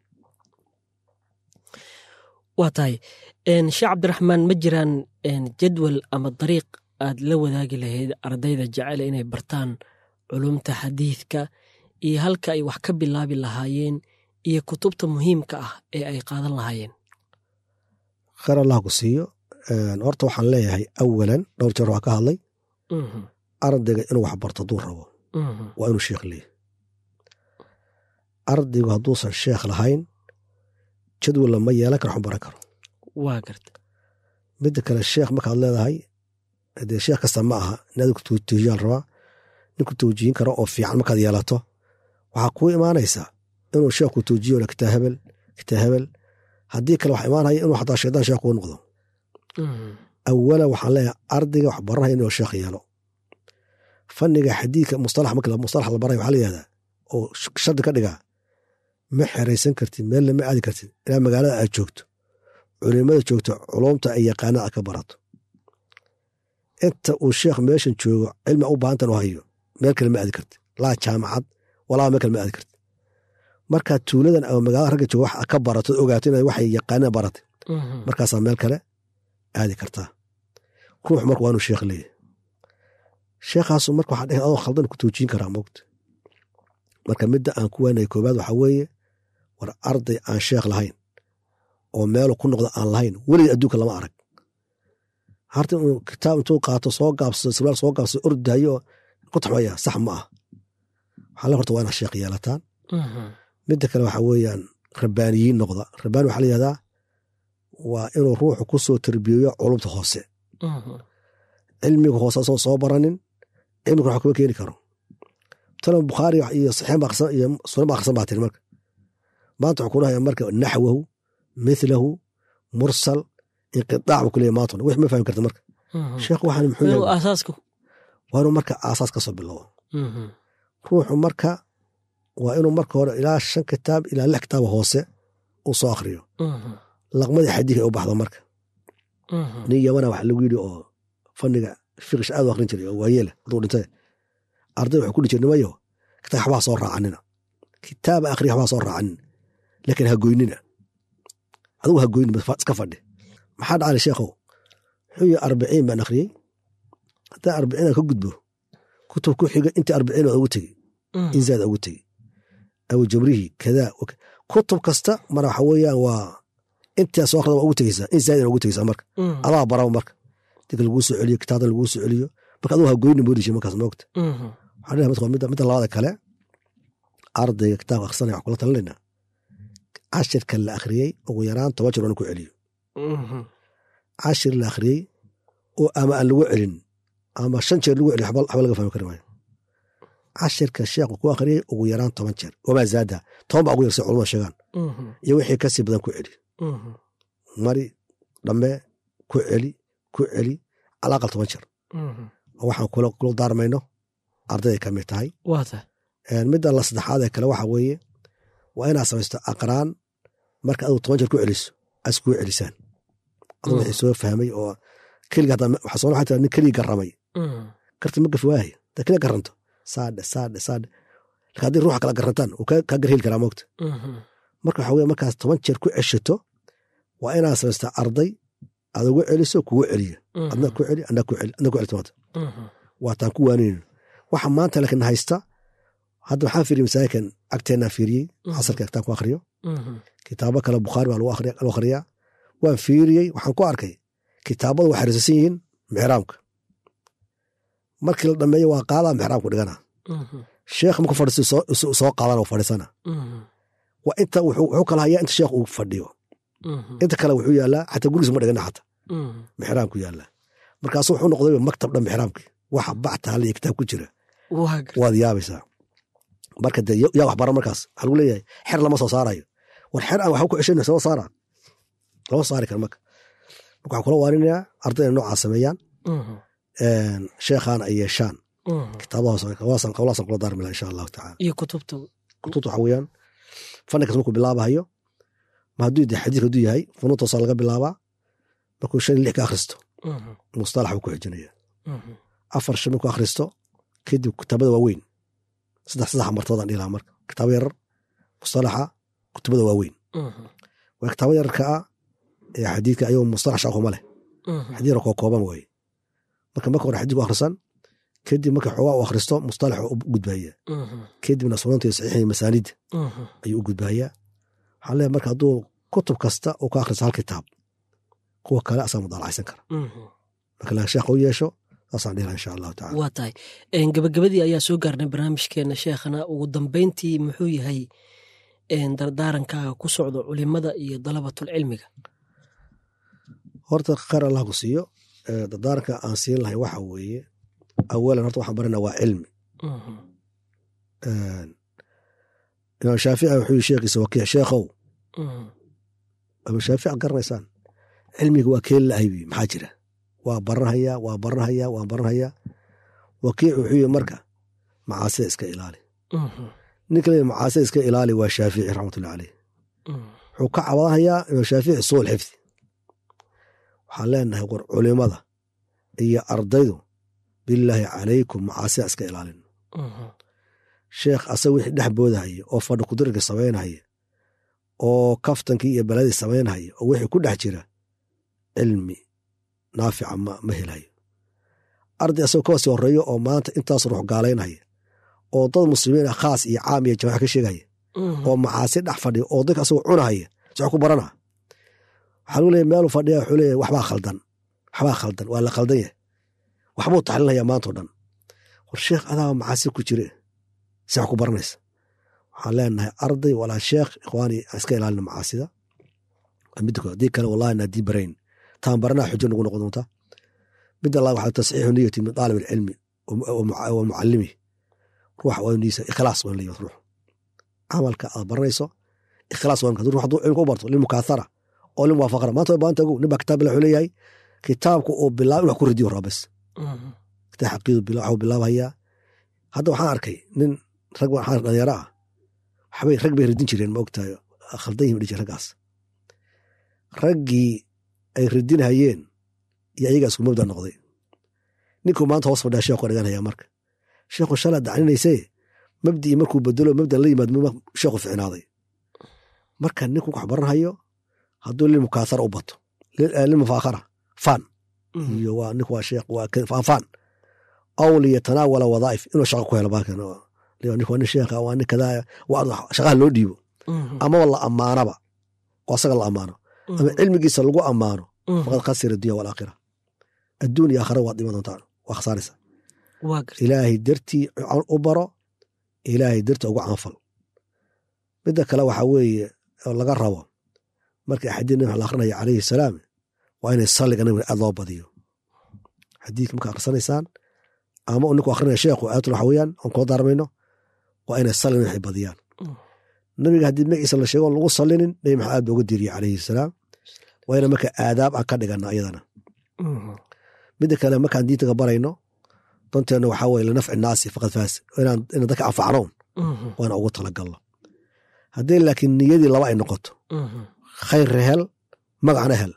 Speaker 2: waa tahay sheekh cabdiraxmaan ma jiraan jadwal ama dariiq aad la wadaagi lahayd ardayda jecel inay bartaan culumta xadiidka iyo halka ay wax ka bilaabi lahaayeen iyo kutubta muhiimka ah ee ay qaadan lahaayeen
Speaker 3: khayr allah ku siiyo horta waxaan leeyahay awalan dhowr jeer waa ka hadlay ardayga inuu wax barto hadduu rabo waa inuu sheekh leeyahy ardaygu hadduusan sheekh lahayn jadwal lama yeelan karo waxu baran karo
Speaker 2: waa garta
Speaker 3: midda kale sheekh markaad leedahay dee sheekh kasta ma aha in adigu tawjiihiyaal rabaa ninku tawjiihin karo oo fiican markaad yeelato waxaa kuu imaanaysaa inuu sheekhu tawjiiyo kitaa hebel kitaa hebel haddii kale waxa imaanaya inuu xataa shaydaan sheekh kuu noqdo awalan waxaan leeyahay ardayga wax baranaya inuu sheekh yeelo fanniga xadiidka mustalax marka mustalax la baraya waxaa la yihahdaa oo shardi ka dhigaa ma xeraysan kartid meelna ma aadi kartid ilaa magaalada aad joogto culimada joogto culumta ay yaqaanada aad ka barato inta uu sheekh meeshan joogo cilmi u baahantan u hayo meel kale ma aadi kartid laa jaamacad walaa meel kale ma aadi kartid markaad tuuladan ama magaalada ragga joogo wax ka barato ogaato inaad waxay yaqaanada baratay markaasaa meel kale aadi kartaa ruux marka waa inuu sheekh leeyahay sheekhaasu marka waxaa dheh adoo khaldan ku tawjiin karaa moogta marka midda aan ku waanay koobaad waxaa weeye war arday aan sheekh lahayn oo meelu ku noqdo aan lahayn weligii adduunka lama arag harta inuu kitaab intuu qaato soo gaabsado sirwaal soo gaabsado ordayo oo ku taxmaya sax ma ah waxaa le horta waa inaad sheekh yeelataan midda kale waxaa weeyaan rabbaaniyiin noqda rabbaani waxaa la yihahdaa waa inuu ruuxu ku soo tarbiyeeyo culumta hoose cilmiga hoose asoo soo baranin cilmiga wax kuma keeni karo tana bukhaari iyo saxiix baqsan iyo sunan baqsan baa tiri marka maanta wuxuu ku dhahayaa marka naxwahu mithlahu mursal inqidaac buu ku leeyahay maanta wix ma fahmi karta marka sheekhu waxaan muxuu yahay
Speaker 2: aasaaska
Speaker 3: waa inuu marka aasaas ka soo bilowo ruuxu marka waa inuu marka hore ilaa shan kitaab ilaa lix kitaab hoose uu soo akhriyo laqmadii xadiidka u baxda marka nin yamana wax lagu yidhi oo fanniga fiqish aad u akrin jiray oo waayeele hadduu dhintay arday wuxuu ku dhihi jiray nimayo kitaab waxbaa soo raacanina kitaaba akhriya waxbaa soo raacanin laakiin ha goynina adigu ha goynin iska fadhi maxaa dhacay sheekhow wuxuu yihi arbiciin baan akhriyey haddaan arbiciin ka gudbo kutub ku xiga intii arbiciin oo ugu tegey in zaad ugu tegey abu jamrihi kadaa kutub kasta mara waxa weeyaan waa intaa soo akhrida waa ugu tegeysaa in zaad ugu tegeysaa marka adaa baraba marka dika laguu soo celiyo kitaabda laguu soo celiyo marka adigu ha goynin buu dhihi markaas moogta waxaan dhihi midda midda labada kale ardayga kitaabka akhrisanaya wax kula talinaynaa cashirka la akhriyey ugu yaraan toban jeer ku celiyo cashir la akhriyey oo ama aan lagu celin ama shan jeer lagu celiyo waxba laga fahmi kari maayo cashirka sheekhu ku akhriyey ugu yaraan toban jeer wamaa zaada toban baa ugu yarsa culamada sheegaan iyo wixii kasii badan ku celi mari dhamme ku celi ku celi alaaqal toban jeer waxaan kula daarmayno ardayday ka mid tahay midda la saddexaad ee kale waxa weeye waa inaad samaysto aqraan marka adigu toban jeer ku celiso as kuu celisaan aduu wixii soo fahmay oo keliga waxaa soo noxaa nin keligii garramay karti ma gafi waahaya haddaa keliga garranto saadhe saadhe saadhe laka haddii ruuxa kala garrantaan uu kaa garheli karaa moogta marka waxa weye markaas toban jeer ku ceshato waa inaad samaystaa arday aad ugu celiso kugu celiya adna ku celi adna ku celi adna ku celi tomaata waa taan ku waanayno waxa maanta laakiin haysta hadda waxaan fiiriyey masaajidkan agteennaa fiiriyey casarka kitaab ku akhriyo kitaabo kale bukhaari baa lagu akhriyaa waan fiiriyey waxaan ku arkay kitaabadu waxay xiriirsan yihiin mixraamka markii la dhameeyo waa qaadaa mixraamku dhigana sheekh marku fadhiisto soo qaadana u fadhiisana waa inta wuxuu kala hayaa inta sheekh uu fadhiyo inta kale wuxuu yaallaa xataa gurigiisa ma dhigana xataa mixraamku yaallaa markaasu wuxuu noqday maktab dhan mixraamkii waxa bacta hal iyo kitaab ku jira waad yaabaysaa marka de yaa wax bara markaas waxaa lagu leeyahay xer lama soo saarayo war xer aan waxba ku ceshayna soo saara lama saari kara marka marka waxaan kula waarinayaa ardayda noocaa sameeyaan sheekhaan ay yeeshaan kitaabahaasaan qowlaasan kula daarmi laha insha allahu tacaala
Speaker 2: iyo kutubta
Speaker 3: kutubta waxa weeyaan fannikas markuu bilaabahayo ma hadduu de xadiidka hadduu yahay funuuntoosaa laga bilaabaa markuu shan lix ka akhristo mustalax buu ku xijinaya afar shan markuu akhristo kadib kitaabada waaweyn saddex saddex martoodaan dhihi lahaa marka kitaabo yarar mustalaxa kutubada waaweyn waa kitaabo yararka ah ee xadiidka ayagoo mustalax shaaquma leh xadiid yar koo kooban waaye marka marka hore xadiidku akhrisan kadib marka xoogaa u akhristo mustalax u gudbaaya kadibna sunanta iyo saxiixa iyo masaanida ayuu u gudbaaya waxaan leeyahay marka hadduu kutub kasta uu ka akhristo hal kitaab kuwa kale asaa mudaalacaysan kara marka la sheekha u yeesho saasaan dhihi laha insha allahu tacala
Speaker 2: waa tahay gabagabadii ayaa soo gaarnay barnaamijkeena sheekhana ugu dambeyntii muxuu yahay dardaarankaa ku socdo culimada iyo dalabatul cilmiga
Speaker 3: horta khayr allah ku siiyo dardaaranka aan siin lahay waxa weeye awalan horta waxaan barana waa cilmi imaam shaafici wuxuu yihi sheekiisa wakiic sheekhow imaam shaafici garanaysaan cilmiga waa keen la-aybi maxaa jira waa baranhayaa waa baranhayaa waa baranhayaa wakiic wuxuu yihi marka macaasida iska ilaali nin kale macaasida iska ilaali waa shaafici raxmatullahi caleyh wuxuu ka cabadahayaa imaam shaafici suul xifdi waxaan leenahay war culimada iyo ardaydu bilaahi calaykum macaasida iska ilaalin sheekh asaga wixii dhex boodahaya oo fadhi kudirarka samaynahaya oo kaftankii iyo beladii samaynahaya oo wixii ku dhex jira cilmi naafica ma helayo arday asagoo ka wasi horeeyo oo maanta intaas ruux gaalaynaya oo dad muslimiin ah khaas iyo caam iyo jamac ka sheegaya oo macaasi dhex fadhiya oo dadka asagoo cunahaya soo ku barana waxaa lagu leeyahy meeluu fadhiya wuxuu leeyahy waxbaa khaldan waxbaa khaldan waa la khaldan yahay waxbuu taxliilinayaa maantao dhan war sheekh adaa macaasi ku jire si wax ku baranaysa waxaan leenahay arday walaa sheekh ikhwaani iska ilaalina macaasida midda kale haddii kale wallahi naadii barayn taan baranaa xujo nagu noqon doonta midda allah waxaa tasxiixu niyati min daalib alcilmi wa mucallimi ruuxa waa niyisa ikhlaas waa leeyahay ruux camalka aad baranayso ikhlaas waa ruux hadduu cilmi ku barto lilmukaathara oo limuwaafaqara maanta way baanta ogow nin baa kitaab bila wuxuu leeyahay kitaabku uu bilaab in wax ku radiyo rabas kitaab xaqiidu bila waxuu bilaabayaa hadda waxaan arkay nin rag waxaan dhalinyaro ah waxbay rag bay radin jireen ma ogtahay khaldan yihin dhihi raggaas raggii ay radinhayeen iyo ayagaa isku mabda noqday. ninkuu maanta hoos fadhiya sheekhu dhiganaya marka sheekhu shala dacninaysay mabdii markuu bedelo mabda la yimaad sheekhu ficnaaday. marka ninku wax baranhayo hadduu lilmukaasara u bato lilmufaakara faan iyo waa ninku waa sheekh waa faanfaan aw liyatanaawala wadaa'if inuu shaqo ku helo baakan ninku waa nin sheekha waa nin kadaa waa shaqaha loo dhiibo ama la ammaanaba oo asaga la ammaano ama cilmigiisa lagu ammaano faqad khasira dunya wal aakhira adduun iyo aakhira waa dhima doontaa waa khasaaraysa. ilaahay dartii u baro ilaahay dartii ugu caanfal. midda kale waxaa weeye laga rabo marka xadiid nabi la akhrinayo calayhi salaam waa inay salliga nabiga aad loo badiyo. xadiidka marka akhrisanaysaan ama ninku akrinaya sheekhu aayatun waxa weeyaan oon kula daarmayno waa inay salliga nabiga badiyaan. nabiga haddii magaciisa la sheego lagu sallinin nabi maxamed aad ba uga diiriyay calayhi salaam. waa ina marka aadaab aan ka dhigana iyadana. midda kale markaan diintaga barayno danteena waxaa weye linafci naasi faqad faas inaan dadka anfacnoon waana ugu talagalno. haddii laakiin niyadii laba ay noqoto khayr hel magacna hel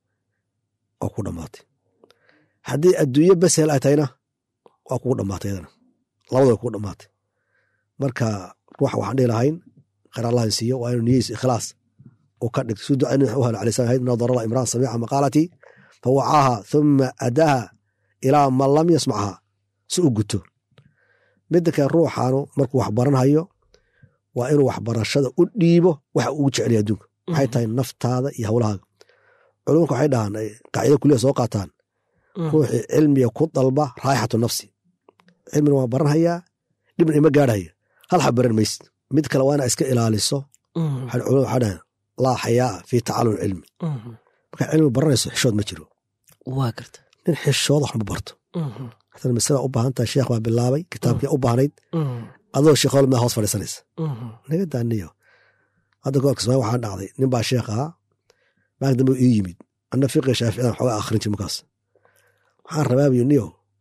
Speaker 3: waa kugu dhammaatay. haddii adduunye bes hel ay tahayna waa kugu dhammaatay iyadana labada way kugu dhammaatay. marka ruuxa waxaan dhihi lahayn khayr allahan siiyo waa inuu niyadiisa ikhlaas uu ka dhigto suu ducayni u helo alay salam hayd nadarala imraan samiica maqaalatii fawacaaha thumma adaaha ilaa man lam yasmacha si u guto. midda kale ruuxaanu markuu wax baranhayo waa inuu waxbarashada u dhiibo waxa ugu jeceliya adduunka maxay tahay naftaada iyo hawlahaaga. culumka waxay dhahaan qaacida kuliya soo qaataan ruuxii cilmiga ku dalba raaixatu nafsi. cilmina waa baranhayaa dhibna ima gaadhaya hal xa baran maysid. mid kale waa inaa iska ilaaliso culum waxaa dhahan laa xayaa fii tacallum cilmi. markaa cilmi baranayso xishood ma jiro.
Speaker 2: waa garta
Speaker 3: nin xishooda wax ma barto. haddana masala u baahan tahay sheekh baa bilaabay kitaabkii u baahnayd adoo sheekhool maa hoos fadhiisanaysa naga daaniyo. hadda goorka smaa waxaan dhacday nin baa sheekh ahaa maag dambe ii yimid anna fiqiga shaaficidan waxoogaa akhrin jir markaas waxaan rabaabiyo niyo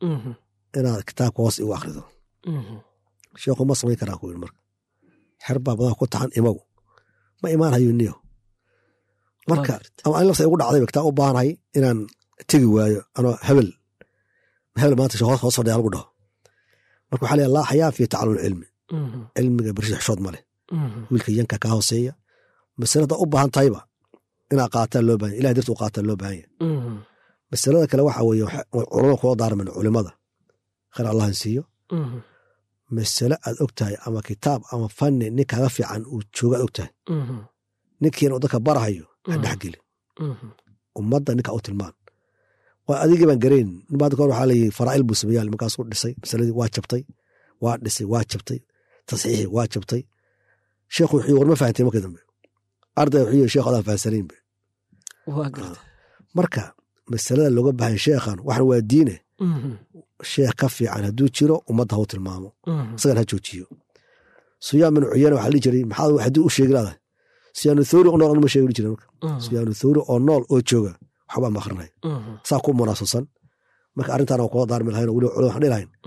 Speaker 3: inaad kitaabka hoos igu akhrido. sheekhu ma samayn karaa ku yiri marka xer baa badan ku taxan imagu ma imaan hayo niyo. marka ama an lafta igu dhacdayba kitaab u baahanhay inaan tegi waayo anoo hebel hebel maanta hoos hoos fadhiya lagu dhaho. marka waxaa leeyahay laa xayaa fii tacallum cilmi. cilmiga bershida xishood ma leh. wiilka yanka kaa hooseeya masalada u baahan tahayba inaa qaataan loo baahanya ilahay darti u qaataan loo baahanya. masalada kale waxaa weeye culamada kula daarman culimada khayr allahan siiyo. masale aad og tahay ama kitaab ama fanni nin kaaga fiican uu jooga aad og tahay ninkiina uu dadka barahayo ha dhexgeli ummadda ninka u tilmaan. waa adigii baan garayn nin baad kahor waxaa leeyihi faraa'il buu sameeyaa markaasuu dhisay masaladii waa jabtay waa dhisay waa jabtay tasxiixi waa jabtay. sheekhu wuxuu war ma fahantay markii dambe arday wuxuu yiri sheekh adaan fahansanaynba. marka masalada looga baahan sheekhan waxan waa diine sheekh ka fiican hadduu jiro ummadda ha u tilmaamo isagan ha joojiyo. sufyaan bin cuyayna waxaa la jiray maxaad haddii u sheegi laadahay sufyaanu thawri oo nool anuma sheegi jiray marka sufyaanu thawri oo nool oo jooga waxbaa ma akhrinay saa ku munaasabsan. marka arrintaan aan kula daarmi lahayn oo weli culum waxaan dhihi lahayn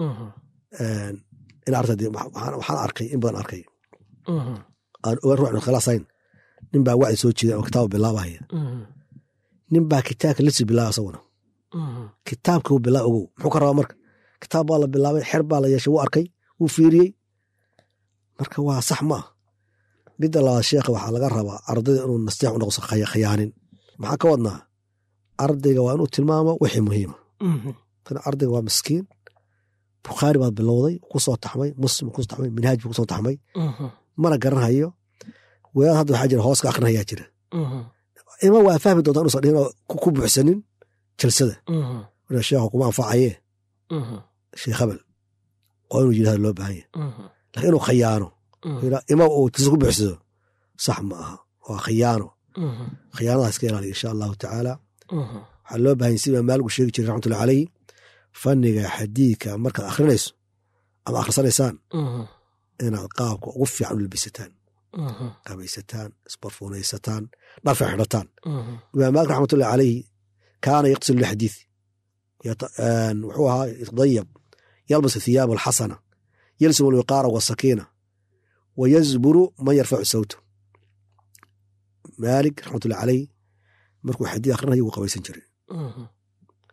Speaker 3: in arrinta waxaan arkay in badan arkay aan ogaan ruuxnu khilaasayn nin baa wacdi soo jeeda oo kitaab bilaabahaya nin baa kitaabka lasi bilaaba asaguna kitaabka uu bilaab ogow muxuu ka rabaa marka kitaab baa la bilaabay xer baa la yeeshay wuu arkay wuu fiiriyey marka waa sax ma ah. midda labaad sheekha waxaa laga rabaa ardayda inuu nasteex u noqoso khayaanin. maxaa ka wadnaa ardayga waa inuu tilmaamo wixii muhiima. ardayga waa miskiin bukhaari baad bilowday kusoo taxmay muslim kusoo taxmay minhaaj buu kusoo taxmay mana garanhayo wadaad hadda waxaa jira hoos ka akhrinayaa jira ima waa fahmi doontaa inuusan dhihin oo ku buuxsanin jalsada ina sheekhu kuma anfacaye sheekh habel oo inuu yidhahdo loo baahan yahay laakiin inuu khayaano ima uu jalsa ku buuxsado sax ma aha waa khiyaano khiyaanadaas iska ilaaliya insha allahu tacaala. waxaa loo baahan yahay sida maaligu sheegi jiray raxmatullahi calayhi fanniga xadiidka markaad akhrinayso ama akhrisanaysaan inaad qaabka ugu fiican u labisataan qabaysataan isbarfuunaysataan dharfa xidhataan. imaam maalik raxmatullahi calayhi kaana yaqtasilu lixadiid wuxuu ahaa yatadayab yalbasu thiyaaba alxasana yalsimu alwiqaara wasakiina wayazburu man yarfacu sawtu. maalik raxmatullahi calayhi markuu xadiid akhrinayo wuu qabaysan jiray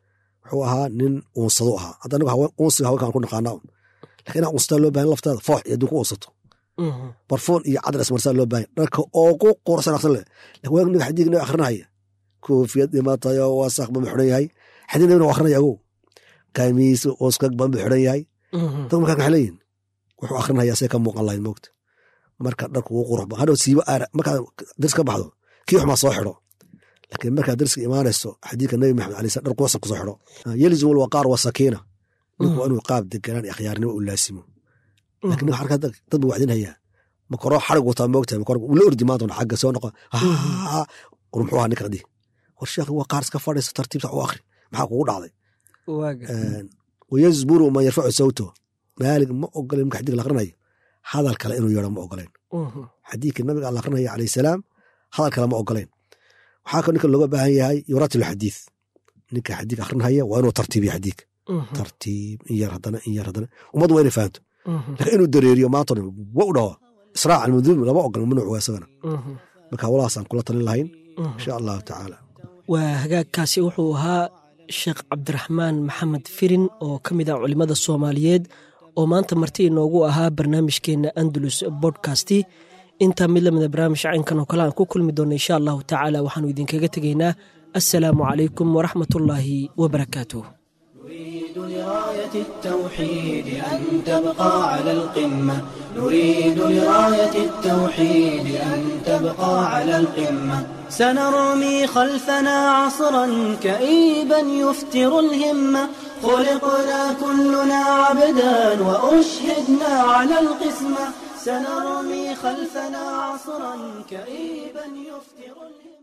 Speaker 3: wuxuu ahaa nin uunsado ahaa hadda anigu uunsiga haweenkaan ku naqaanaa lakin inaa uunsataa loo bahan laftaada foox iyo aduu ku uunsato barfoon iyo cadar ismarsaa loo bahan dharka oo ku quruxsan aqsan leh lakin waa naga xadiidka naga akrinaya koofiyad dhimaatayo waasaq ba xidhan yahay xadiid nabina akrinaya agow kamiis ooskag ban ba xidhan yahay dad markaa maxay leeyihin wuxuu akrinaya see ka muuqan lahayn moogta marka dharku uu qurux ba hadhow siiba aara markaa daris ka baxdo kii xumaa soo xidho laakiin markaa dariska imaanayso xadiidka nabi maxamed alay slam dhar quruxsan kusoo xidho yelzum alwaqaar wasakiina ninku waa inuu qaab deganaan akhyaarnimo u laasimo lakin waxa arkaa dad ba wacdinhayaa makoro xarig wataa moogtahay makoro ula ordi maanta xagga soo noqo war muxuu ahaa ninka qadi war sheekhi waa qaar iska fadhiisa tartiibta u akhri maxaa kugu dhacday wayazburu man yarfacu sawto maalig ma ogolen marka xadiidka la akhrinayo hadal kale inuu yeedho ma ogoleen xadiidka nabiga la akrinaya calayh salaam hadal kale ma ogoleen waxaa kaloo ninka looga baahan yahay yuratil xadiid ninka xadiidka akrinaya waa inuu tartiibiyo xadiidka tartiib in yar haddana in yar haddana ummaddu waa inay fahanto lakin inuu dareeriyo maanta wa u dhaho israac almaduub lama ogol mamnuuc waa isagana marka walaasaan kula talin lahayn insha allahu tacaala
Speaker 2: waa hagaagkaasi wuxuu ahaa sheekh cabdiraxmaan maxamed firin oo ka mid ah culimmada soomaaliyeed oo maanta marti inoogu ahaa barnaamijkeenna andalus bodkasti intaa mid lamida barnaamij caynkan oo kale aan ku kulmi doonno insha allahu tacaala waxaanu idinkaga tegaynaa assalaamu calaykum waraxmatullaahi wabarakaatuh
Speaker 1: نريد لراية التوحيد أن تبقى على القمة نريد لراية التوحيد أن تبقى على القمة سنرمي خلفنا عصرا كئيبا يفتر الهمة خلقنا كلنا عبدا وأشهدنا على القسمة سنرمي خلفنا عصرا كئيبا يفتر الهمة